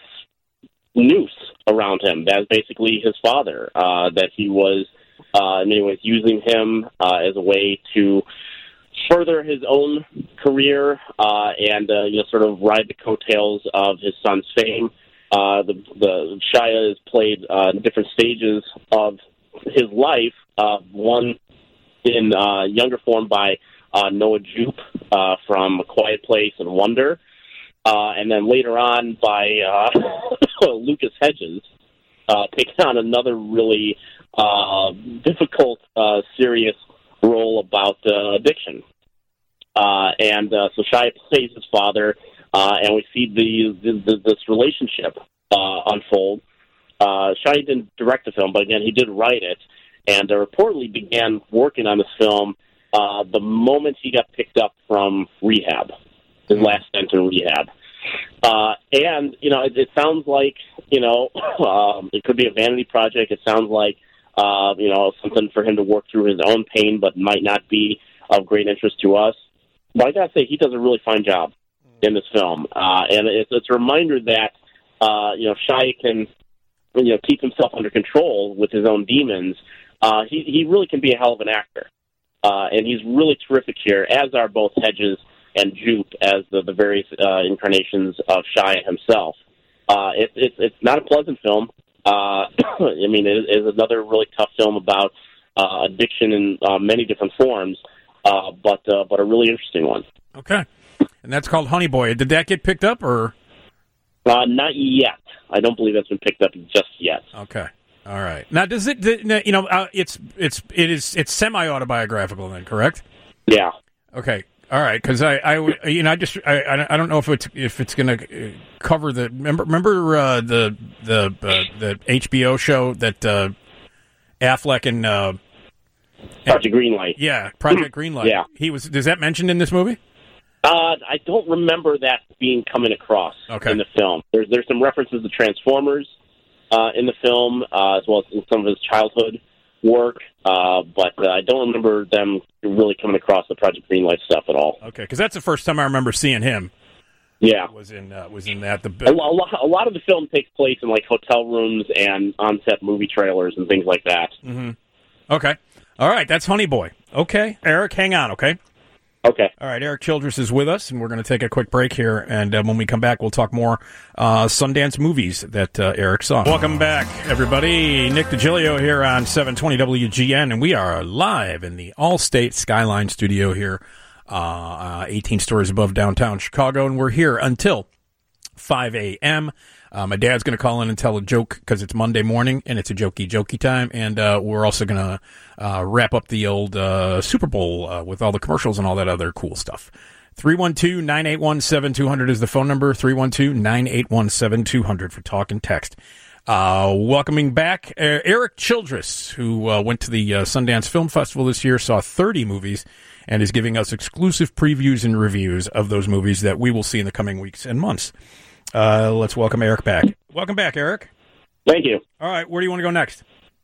noose around him. That's basically his father. Uh, that he was, uh, in many ways, using him uh, as a way to further his own career uh, and uh, you know, sort of ride the coattails of his son's fame. Uh, the, the Shia is played uh, in different stages of his life. Uh, one in uh, younger form by uh, Noah Jupe uh, from A Quiet Place and Wonder, uh, and then later on by uh, Lucas Hedges, uh, taking on another really uh, difficult, uh, serious role about uh, addiction. Uh, and uh, so Shia plays his father, uh, and we see the, the, the this relationship uh, unfold. Uh, Shia didn't direct the film, but again, he did write it, and uh, reportedly began working on this film uh, the moment he got picked up from rehab, his last stint in rehab. Uh, and, you know, it, it sounds like, you know, um, it could be a vanity project. It sounds like, uh, you know, something for him to work through his own pain, but might not be of great interest to us. But I gotta say, he does a really fine job in this film. Uh, and it's, it's a reminder that, uh, you know, Shia can, you know, keep himself under control with his own demons. Uh, he, he really can be a hell of an actor. Uh, and he's really terrific here, as are both Hedges and Jupe as the, the various uh, incarnations of Shia himself. Uh, it, it, it's not a pleasant film. Uh, I mean, it is another really tough film about uh, addiction in uh, many different forms, uh, but uh, but a really interesting one. Okay. And that's called Honey Boy. Did that get picked up, or? Uh, not yet. I don't believe that's been picked up just yet. Okay. All right. Now, does it, you know, uh, it's, it's, it is, it's semi-autobiographical then, correct? Yeah. Okay. All right, because I, I, you know, I just, I, I don't know if it's if it's going to cover the. Remember, remember uh, the the uh, the H B O show that uh, Affleck and uh, Project Greenlight. Yeah, Project Greenlight. Yeah, he was. Is that mentioned in this movie? Uh, I don't remember that being coming across okay. in the film. There's there's some references to Transformers uh, in the film, uh, as well as in some of his childhood work, uh, but uh, I don't remember them really coming across the Project Greenlight stuff at all. Okay, because that's the first time I remember seeing him. Yeah, was in uh, was in that the a, a, lot, a lot of the film takes place in like hotel rooms and on-set movie trailers and things like that. Mm-hmm. Okay, all right, that's Honey Boy. Okay, Eric, hang on. Okay. Okay. All right, Eric Childress is with us, and we're going to take a quick break here, and uh, when we come back, we'll talk more uh, Sundance movies that uh, Eric saw. Welcome back, everybody. Nick DiGilio here on seven twenty W G N, and we are live in the Allstate Skyline studio here, uh, uh, eighteen stories above downtown Chicago, and we're here until five a.m., Uh, my dad's going to call in and tell a joke because it's Monday morning and it's a jokey, jokey time. And uh, we're also going to uh, wrap up the old uh, Super Bowl uh, with all the commercials and all that other cool stuff. three one two, nine eight one, seven two zero zero is the phone number. three one two, nine eight one, seven two zero zero for talk and text. Uh, welcoming back uh, Eric Childress, who uh, went to the uh, Sundance Film Festival this year, saw thirty movies, and is giving us exclusive previews and reviews of those movies that we will see in the coming weeks and months. Uh, let's welcome Eric back. Welcome back, Eric. Thank you. All right, where do you want to go next?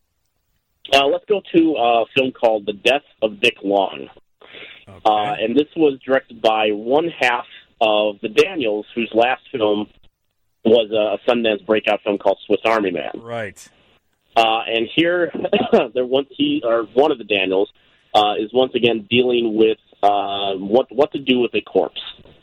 Uh, let's go to a film called The Death of Dick Long. Okay. Uh, and this was directed by one half of the Daniels, whose last film was a Sundance breakout film called Swiss Army Man. Right. Uh, and here, there once he or one of the Daniels uh, is once again dealing with uh, what what to do with a corpse,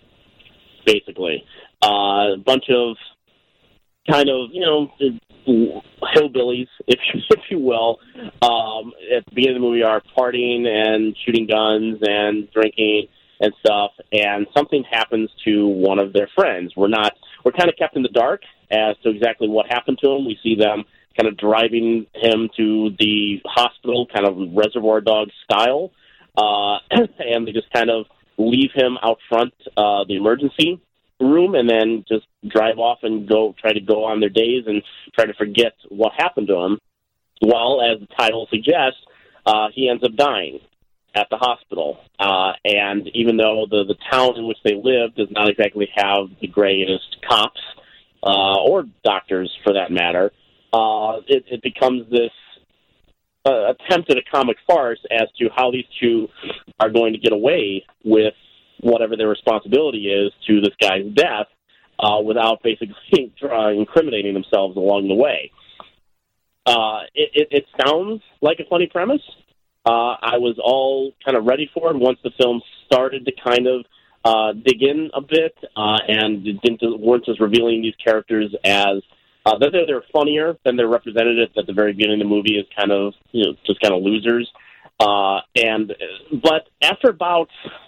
basically. Uh, a bunch of kind of, you know, hillbillies, if you, if you will, um, at the beginning of the movie are partying and shooting guns and drinking and stuff, and something happens to one of their friends. We're not, we're kind of kept in the dark as to exactly what happened to him. We see them kind of driving him to the hospital, kind of Reservoir Dogs style, uh, and they just kind of leave him out front, uh, the emergency room, and then just drive off and go try to go on their days and try to forget what happened to him. Well, as the title suggests, uh, he ends up dying at the hospital. Uh, and even though the, the town in which they live does not exactly have the greatest cops, uh, or doctors for that matter, uh, it, it becomes this uh, attempt at a comic farce as to how these two are going to get away with whatever their responsibility is to this guy's death, uh, without basically uh, incriminating themselves along the way. Uh, it, it, it sounds like a funny premise. Uh, I was all kind of ready for it once the film started to kind of uh, dig in a bit, uh, and didn't weren't just revealing these characters as uh, that they're, they're funnier than their representatives at the very beginning of the movie is kind of, you know, just kind of losers. Uh, and but after about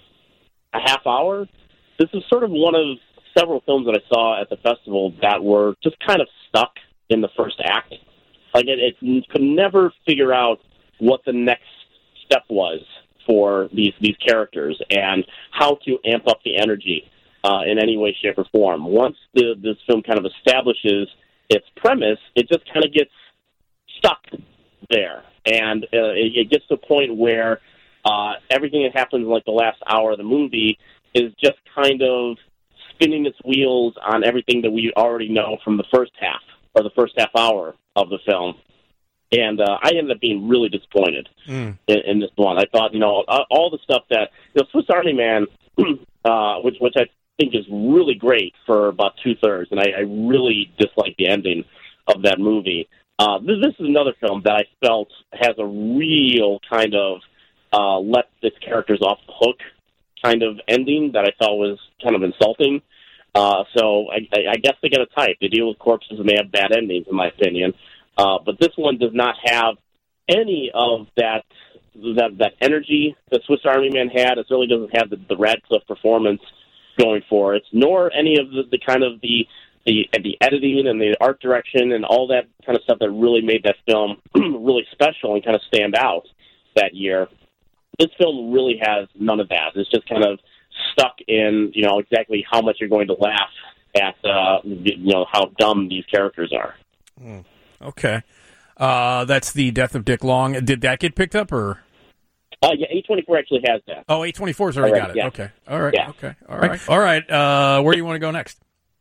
a half hour, this is sort of one of several films that I saw at the festival that were just kind of stuck in the first act. Like it, it could never figure out what the next step was for these these characters and how to amp up the energy uh, in any way, shape, or form. Once the, this film kind of establishes its premise, it just kind of gets stuck there. And uh, it, it gets to a point where uh, everything that happens in like the last hour of the movie is just kind of spinning its wheels on everything that we already know from the first half or the first half hour of the film. And uh, I ended up being really disappointed mm. in, in this one. I thought, you know, all the stuff that, you know, Swiss Army Man, uh, which which I think is really great for about two-thirds, and I, I really dislike the ending of that movie. Uh, this, this is another film that I felt has a real kind of uh, let its characters off the hook kind of ending that I thought was kind of insulting. Uh, so I, I guess they get a type. They deal with corpses and they have bad endings, in my opinion. Uh, but this one does not have any of that that that energy that Swiss Army Man had. It really doesn't have the, the Radcliffe performance going for it, nor any of the, the kind of the, the the editing and the art direction and all that kind of stuff that really made that film really special and kind of stand out that year. This film really has none of that. It's just kind of stuck in, you know, exactly how much you're going to laugh at, uh, you know, how dumb these characters are. Mm. Okay. Uh, that's The Death of Dick Long. Did that get picked up, or? Uh, yeah, A twenty-four actually has that. Oh, A twenty-four's already already, got it. Yeah. Okay. All right. Yeah. Okay. All right. All right. Uh, where do you want to go next?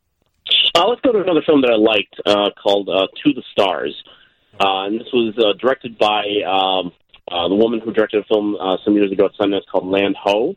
Uh, let's go to another film that I liked uh, called uh, To the Stars. Uh, and this was uh, directed by um, uh, the woman who directed a film uh, some years ago at Sundance called Land Ho.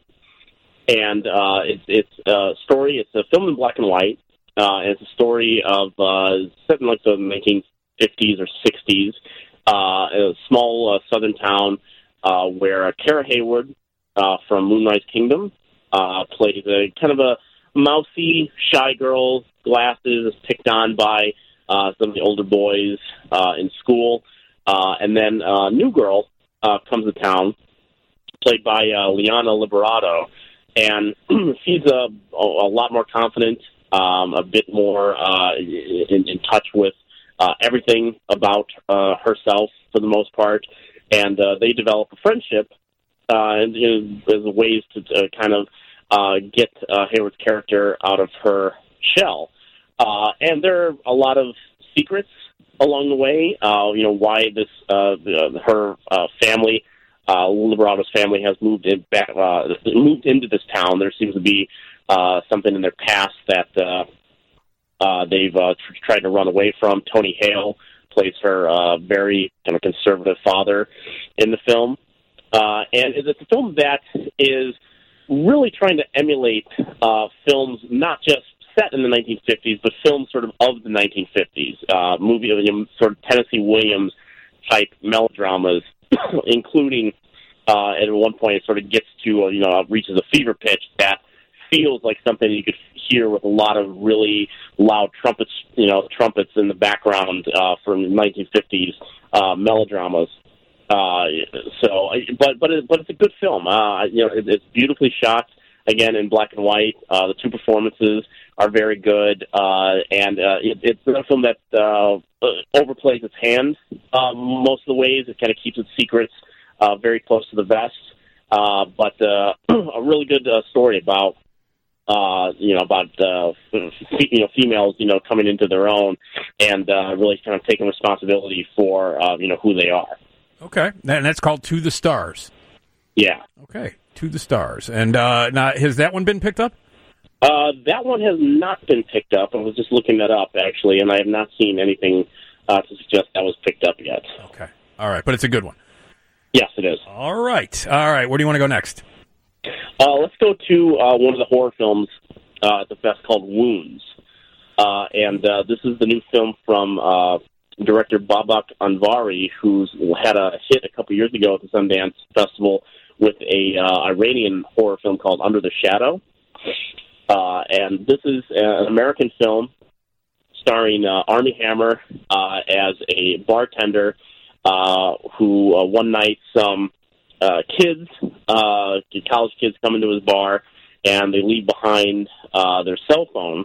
And uh, it's, it's a story, it's a film in black and white. Uh, and it's a story of uh, set in like the nineteen fifties or sixties, uh, a small uh, southern town uh, where Kara Hayward uh, from Moonrise Kingdom uh, plays a kind of a mousy, shy girl, glasses, picked on by uh, some of the older boys uh, in school. Uh, and then a new girl uh, comes to town, played by uh, Liana Liberato, and she's a, a lot more confident, um, a bit more uh, in, in touch with Uh, everything about uh, herself for the most part, and uh, they develop a friendship uh, and, you know, as ways to uh, kind of uh, get uh, Hayward's character out of her shell. Uh, and there are a lot of secrets along the way. Uh, you know, why this uh, the, her uh, family, uh, Liberato's family, has moved in back, uh, moved into this town. There seems to be uh, something in their past that. Uh, Uh, they've uh, tr- tried to run away from. Tony Hale plays her uh, very kind of conservative father in the film. Uh, and it's a film that is really trying to emulate uh, films not just set in the nineteen fifties, but films sort of of the nineteen fifties. Uh, movie, you know, sort of Tennessee Williams-type melodramas, including uh, at one point it sort of gets to, uh, you know, reaches a fever pitch that feels like something you could hear with a lot of really loud trumpets, you know, trumpets in the background uh, from nineteen fifties uh, melodramas. Uh, so, but but it, but it's a good film. Uh, you know, it, it's beautifully shot, again in black and white. Uh, the two performances are very good, uh, and uh, it, it's a film that uh, overplays its hand uh, most of the ways. It kind of keeps its secrets uh, very close to the vest, uh, but uh, a really good uh, story about. Uh, you know, about, uh, f- you know, females, you know, coming into their own and, uh, really kind of taking responsibility for, uh, you know, who they are. Okay. And that's called To the Stars. Yeah. Okay. To the Stars. And, uh, now, has that one been picked up? Uh, that one has not been picked up. I was just looking that up, actually, and I have not seen anything, uh, to suggest that was picked up yet. Okay. All right. But it's a good one. Yes, it is. All right. All right. Where do you want to go next? Uh, let's go to uh, one of the horror films uh, at the fest called Wounds. Uh, and uh, this is the new film from uh, director Babak Anvari, who's had a hit a couple years ago at the Sundance Festival with a uh, Iranian horror film called Under the Shadow. Uh, and this is an American film starring uh, Armie Hammer uh, as a bartender uh, who uh, one night some uh, kids, uh, college kids come into his bar, and they leave behind uh, their cell phone.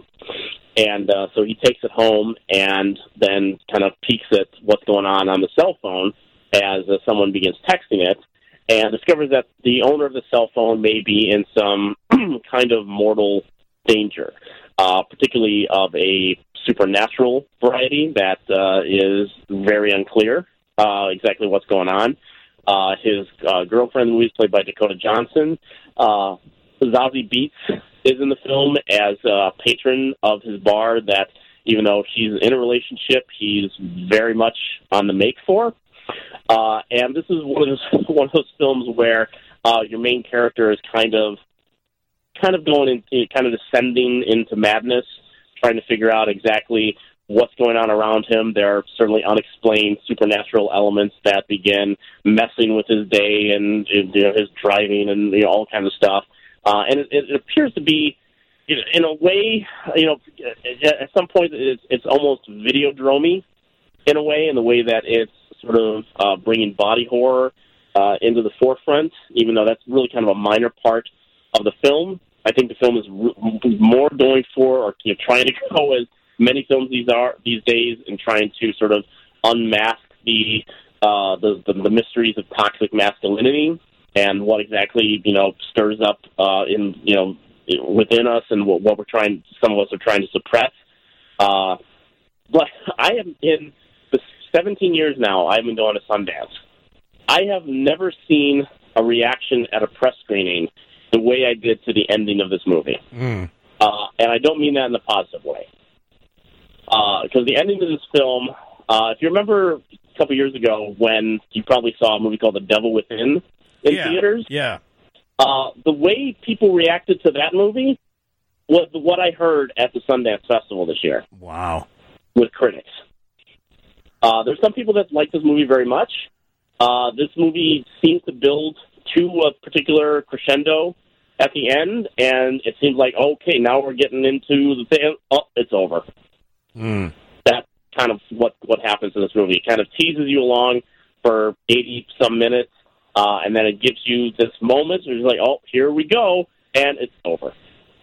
And uh, so he takes it home and then kind of peeks at what's going on on the cell phone as uh, someone begins texting it, and discovers that the owner of the cell phone may be in some kind of mortal danger, uh, particularly of a supernatural variety that uh, is very unclear uh, exactly what's going on. Uh, his uh, girlfriend, who is played by Dakota Johnson, uh, Zazie Beetz, is in the film as a patron of his bar that, even though she's in a relationship, he's very much on the make for. Uh, and this is one of those, one of those films where uh, your main character is kind of kind of going in, kind of descending into madness, trying to figure out exactly what's going on around him. There are certainly unexplained supernatural elements that begin messing with his day and, you know, his driving and, you know, all kinds of stuff. Uh, and it, it appears to be, you know, in a way, you know, at some point it's, it's almost Videodrome in a way, in the way that it's sort of uh, bringing body horror uh, into the forefront, even though that's really kind of a minor part of the film. I think the film is r- more going for, or, you know, trying to go as many films these are these days, and trying to sort of unmask the uh, the, the the mysteries of toxic masculinity and what exactly, you know, stirs up uh, in you know within us, and what, what we're trying, some of us are trying to suppress. Uh, but I am in the seventeen years now I've been going to Sundance. I have never seen a reaction at a press screening the way I did to the ending of this movie. Mm. Uh, and I don't mean that in a positive way. Because uh, the ending of this film, uh, if you remember a couple years ago when you probably saw a movie called The Devil Within in yeah. theaters, yeah, uh, the way people reacted to that movie was what I heard at the Sundance Festival this year. Wow. With critics. Uh, there's some people that like this movie very much. Uh, this movie seems to build to a particular crescendo at the end, and it seems like, okay, now we're getting into the thing. Oh, it's over. Mm. That's kind of what, what happens in this movie. It kind of teases you along for eighty-some minutes, uh, and then it gives you this moment where it's like, oh, here we go, and it's over.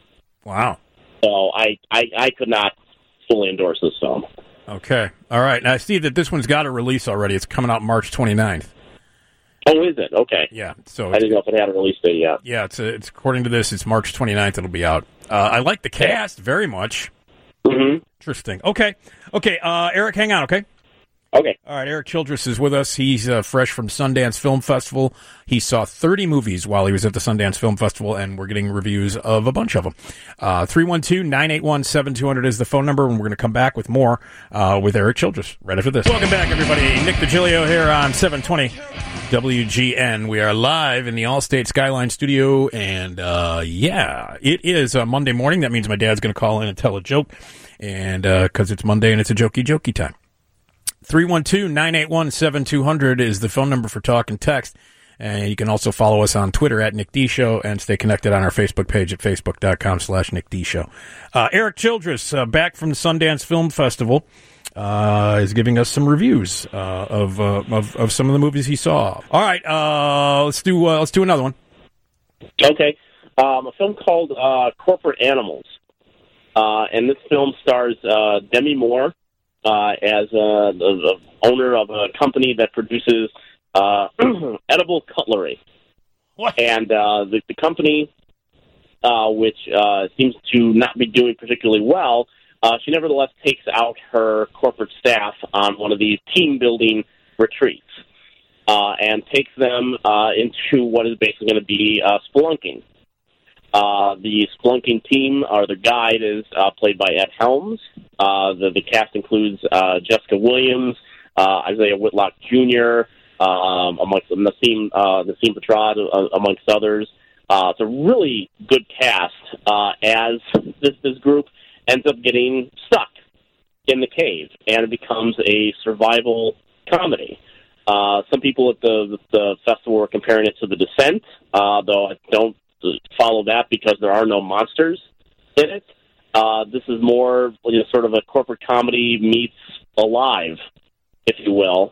Wow. So I, I, I could not fully endorse this film. Okay. All right. Now, I see that this one's got a release already. It's coming out March twenty-ninth. Oh, is it? Okay. Yeah. So I didn't know if it had a release date yet. Yeah, it's, a, it's according to this, it's March twenty-ninth it'll be out. Uh, I like the cast very much. Mm-hmm. Interesting. Okay. Okay, uh, Eric, hang on, okay? Okay. All right, Eric Childress is with us. He's uh, fresh from Sundance Film Festival. He saw thirty movies while he was at the Sundance Film Festival, and we're getting reviews of a bunch of them. Uh, three one two, nine eight one, seven two zero zero is the phone number, and we're going to come back with more uh, with Eric Childress right after this. Welcome back, everybody. Nick DiGilio here on seven twenty W G N. We are live in the Allstate Skyline studio, and uh, yeah, it is a Monday morning. That means my dad's going to call in and tell a joke, and because uh, it's Monday and it's a jokey jokey time. three one two, nine eight one, seven two zero zero is the phone number for talk and text. And you can also follow us on Twitter at Nick D Show and stay connected on our Facebook page at facebook.com slash Nick D Show. Uh, Eric Childress, uh, back from the Sundance Film Festival, uh, is giving us some reviews uh, of, uh, of of some of the movies he saw. All right, uh, let's do uh, let's do another one. Okay, um, a film called uh, Corporate Animals, uh, and this film stars uh, Demi Moore uh, as uh, the, the owner of a company that produces uh, edible cutlery. What? And uh, the, the company, uh, which uh, seems to not be doing particularly well, uh, she nevertheless takes out her corporate staff on one of these team-building retreats uh, and takes them uh, into what is basically going to be uh, spelunking. Uh, the spelunking team, or the guide, is uh, played by Ed Helms. Uh, the, the cast includes uh, Jessica Williams, uh, Isaiah Whitlock Junior, um, amongst Nassim, uh, Nassim Petrad, uh, amongst others. Uh, it's a really good cast uh, as this, this group ends up getting stuck in the cave, and it becomes a survival comedy. Uh, some people at the, the festival were comparing it to The Descent, uh, though I don't follow that because there are no monsters in it. Uh, this is more, you know, sort of a corporate comedy meets Alive, if you will.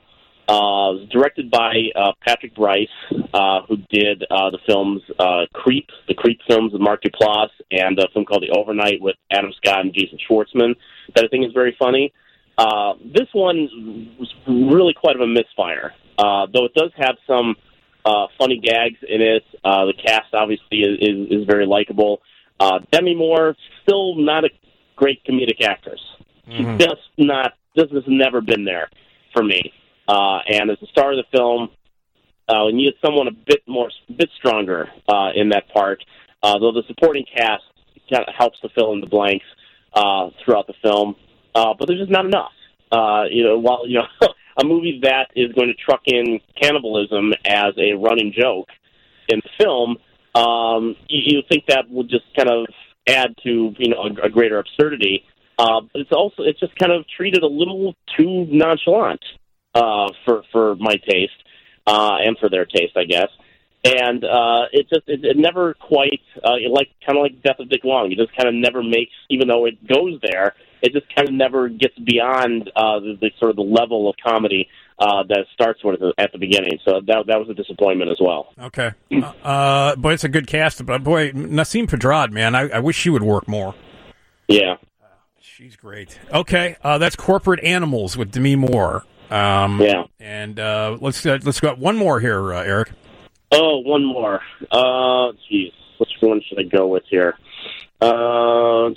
Uh, it was directed by uh, Patrick Bryce, uh, who did uh, the films uh, Creep, the Creep films with Mark Duplass, and a film called The Overnight with Adam Scott and Jason Schwartzman that I think is very funny. Uh, this one was really quite of a misfire, uh, though it does have some uh, funny gags in it. Uh, the cast, obviously, is, is, is very likable. Uh, Demi Moore, still not a great comedic actress. She's mm-hmm. just not, this has never been there for me. Uh, and as the star of the film, uh, we needed someone a bit more, a bit stronger uh, in that part. Uh, though the supporting cast kind of helps to fill in the blanks uh, throughout the film, uh, but there's just not enough. Uh, you know, while you know a movie that is going to truck in cannibalism as a running joke in the film, um, you, you think that would just kind of add to you know a, a greater absurdity. Uh, but it's also it's just kind of treated a little too nonchalant. Uh, for for my taste, uh, and for their taste, I guess, and uh, it just it, it never quite uh, like kind of like Death of Dick Long. It just kind of never makes, even though it goes there, it just kind of never gets beyond uh, the, the sort of the level of comedy uh, that it starts with at the beginning. So that that was a disappointment as well. Okay, uh, boy, it's a good cast, but boy, Nasim Pedrad, man, I, I wish she would work more. Yeah, she's great. Okay, uh, that's Corporate Animals with Demi Moore. Um, yeah, and uh, let's uh, let's go one more here, uh, Eric. Oh, one more. Uh, geez, which one should I go with here? Uh,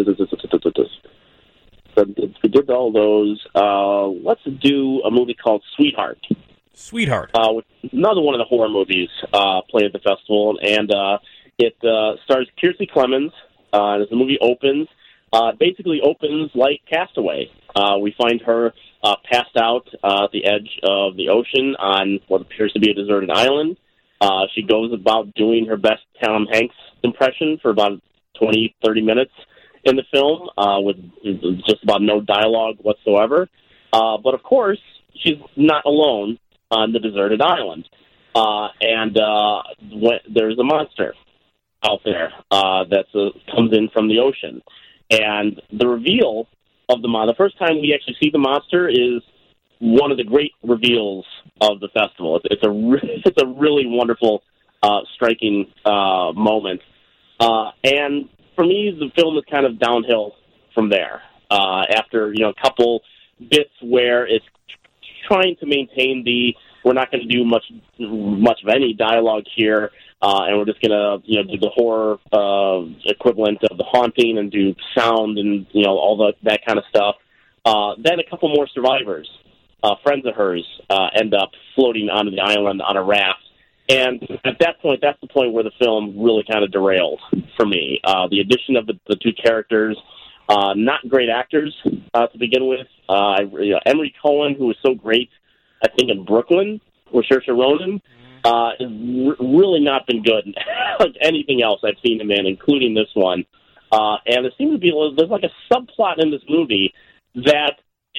we did all those. Uh, let's do a movie called Sweetheart. Sweetheart. Uh, another one of the horror movies uh, played at the festival, and uh, it uh, stars Kiersey Clemons. Uh, as the movie opens, uh, it basically opens like Castaway. Uh, we find her uh, passed out uh, at the edge of the ocean on what appears to be a deserted island. Uh, she goes about doing her best Tom Hanks impression for about twenty, thirty minutes in the film uh, with just about no dialogue whatsoever. Uh, but, of course, she's not alone on the deserted island. Uh, and uh, when, there's a monster out there uh, that uh, comes in from the ocean. And the reveal of the monster, the first time we actually see the monster is one of the great reveals of the festival. It's, it's a re- it's a really wonderful, uh, striking uh, moment. Uh, and for me, the film is kind of downhill from there. Uh, after you know a couple bits where it's trying to maintain the we're not going to do much much of any dialogue here. Uh, and we're just going to, you know, do the horror uh, equivalent of The Haunting and do sound and, you know, all the, that kind of stuff. Uh, then a couple more survivors, uh, friends of hers, uh, end up floating onto the island on a raft. And at that point, that's the point where the film really kind of derailed for me. Uh, the addition of the, the two characters, uh, not great actors uh, to begin with. Uh, you know, Emery Cohen, who was so great, I think, in Brooklyn with Saoirse Ronan, Uh, has r- really not been good like anything else I've seen him in, including this one. Uh, and there seems to be there's like a subplot in this movie that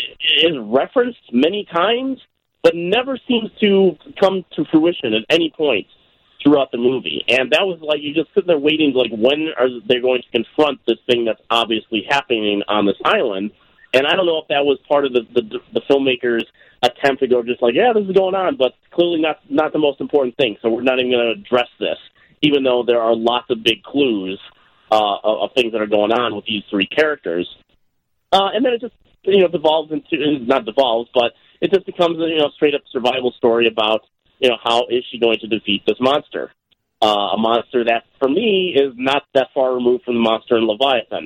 is referenced many times, but never seems to come to fruition at any point throughout the movie. And that was like you just sit there waiting, like when are they going to confront this thing that's obviously happening on this island? And I don't know if that was part of the the, the filmmakers' attempt to go just like, yeah, this is going on, but clearly not not the most important thing, so we're not even going to address this, even though there are lots of big clues uh, of, of things that are going on with these three characters. Uh, and then it just, you know, devolves into, not devolves, but it just becomes a, you know, straight-up survival story about, you know, how is she going to defeat this monster? Uh, a monster that, for me, is not that far removed from the monster in Leviathan.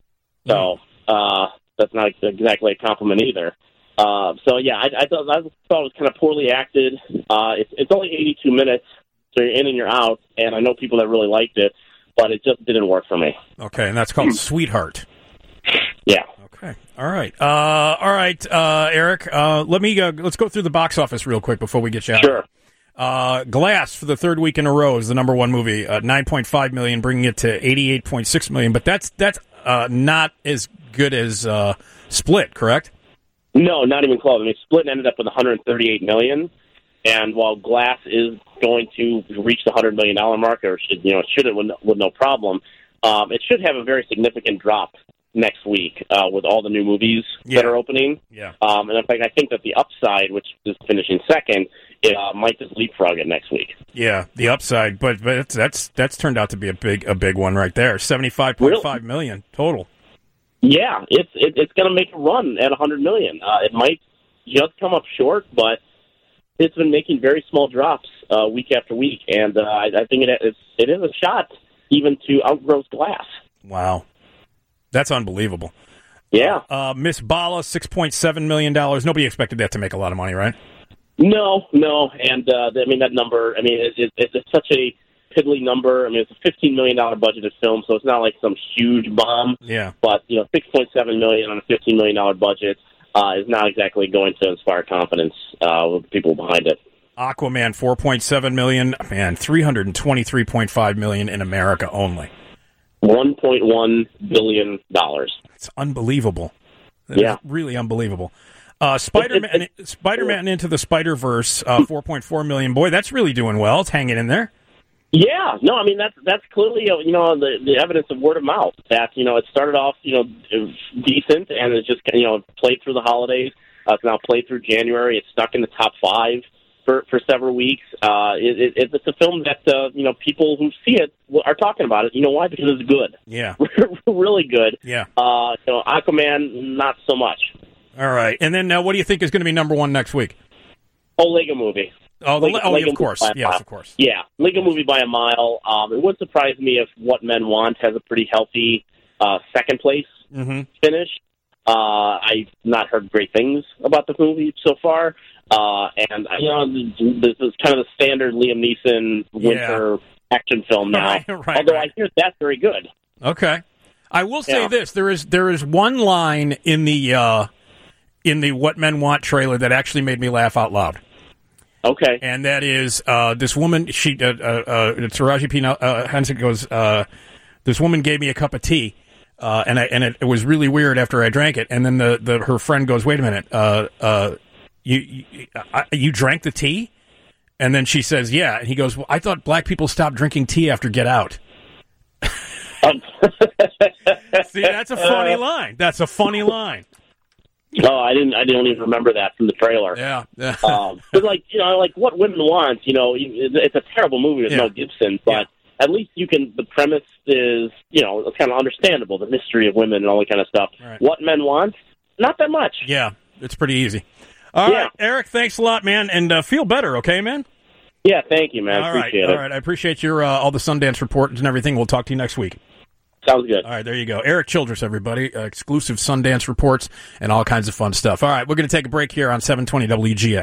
So, uh, that's not exactly a compliment either. Uh, so yeah, I, I thought I thought it was kind of poorly acted. Uh, it's it's only eighty-two minutes, so you're in and you're out. And I know people that really liked it, but it just didn't work for me. Okay, and that's called Sweetheart. Yeah. Okay. All right. Uh, all right, uh, Eric. Uh, let me uh, let's go through the box office real quick before we get you out. Sure. Uh, Glass for the third week in a row is the number one movie, uh, nine point five million, bringing it to eighty-eight point six million. But that's that's uh, not as good as uh, Split, correct? No, not even close. I mean, Split ended up with one hundred thirty-eight million dollars, and while Glass is going to reach the one hundred million dollars mark, or should, you know, should it with, with no problem, um, it should have a very significant drop next week uh, with all the new movies yeah. that are opening. Yeah. Um, and in fact, I think that the Upside, which is finishing second, it uh, might just leapfrog it next week. Yeah, the Upside, but but it's, that's that's turned out to be a big a big one right there. Seventy-five point five really? million total. Yeah, it's it, it's going to make a run at a hundred million. Uh, it might just come up short, but it's been making very small drops uh, week after week, and uh, I, I think it it's, it is a shot even to outgrow Glass. Wow. That's unbelievable. Yeah. Uh, Miss Bala, six point seven million dollars. Nobody expected that to make a lot of money, right? No, no. And, uh, I mean, that number, I mean, it, it, it's such a piddly number. I mean, it's a fifteen million dollars budgeted film, so it's not like some huge bomb. Yeah. But, you know, six point seven million dollars on a fifteen million dollars budget uh, is not exactly going to inspire confidence uh, with the people behind it. Aquaman, four point seven million dollars. Man, three hundred twenty-three point five million dollars in America only. one point one billion dollars. It's unbelievable. That yeah. really unbelievable. Uh, Spider-Man, it, it, Spider-Man Into the Spider-Verse, uh, four point four million dollars. Boy, that's really doing well. It's hanging in there. Yeah, no, I mean, that's that's clearly, you know, the, the evidence of word of mouth. That, you know, it started off, you know, decent, and it just, you know, played through the holidays. Uh, it's now played through January. It's stuck in the top five for, for several weeks. Uh, it, it, it's a film that, uh, you know, people who see it are talking about it. You know why? Because it's good. Yeah. Really good. Yeah. Uh, you know, Aquaman, not so much. All right. And then uh, what do you think is going to be number one next week? Oh, Lego Movie. Oh, the, Lego, oh Lego of course. Yes, of course. Yeah, Lego Movie by a mile. Um, it wouldn't surprise me if What Men Want has a pretty healthy uh, second place mm-hmm. finish. Uh, I've not heard great things about the movie so far. Uh, and, you know, this is kind of the standard Liam Neeson winter yeah. action film now. Right, right, although right. I hear that's very good. Okay. I will say yeah. this. There is there is one line in the uh, in the What Men Want trailer that actually made me laugh out loud. Okay. And that is uh, this woman, she, uh, uh, uh, Taraji P. Uh, Henson goes, uh, this woman gave me a cup of tea, uh, and I, and it, it was really weird after I drank it. And then the, the her friend goes, wait a minute, uh, uh, you, you, I, you drank the tea? And then she says, yeah. And he goes, well, I thought black people stopped drinking tea after Get Out. See, that's a funny line. That's a funny line. Oh, I didn't. I didn't even remember that from the trailer. Yeah, yeah. um, but like you know, like What Women Want. You know, it's a terrible movie with yeah. Mel Gibson, but yeah. at least you can. The premise is, you know, it's kind of understandable. The mystery of women and all that kind of stuff. Right. What Men Want, not that much. Yeah, it's pretty easy. All yeah. right, Eric, thanks a lot, man, and uh, feel better, okay, man? Yeah, thank you, man. All appreciate right, it. all right. I appreciate your uh, all the Sundance reports and everything. We'll talk to you next week. Sounds good. All right, there you go. Eric Childress, everybody. Uh, exclusive Sundance reports and all kinds of fun stuff. All right, we're going to take a break here on seven twenty W G N.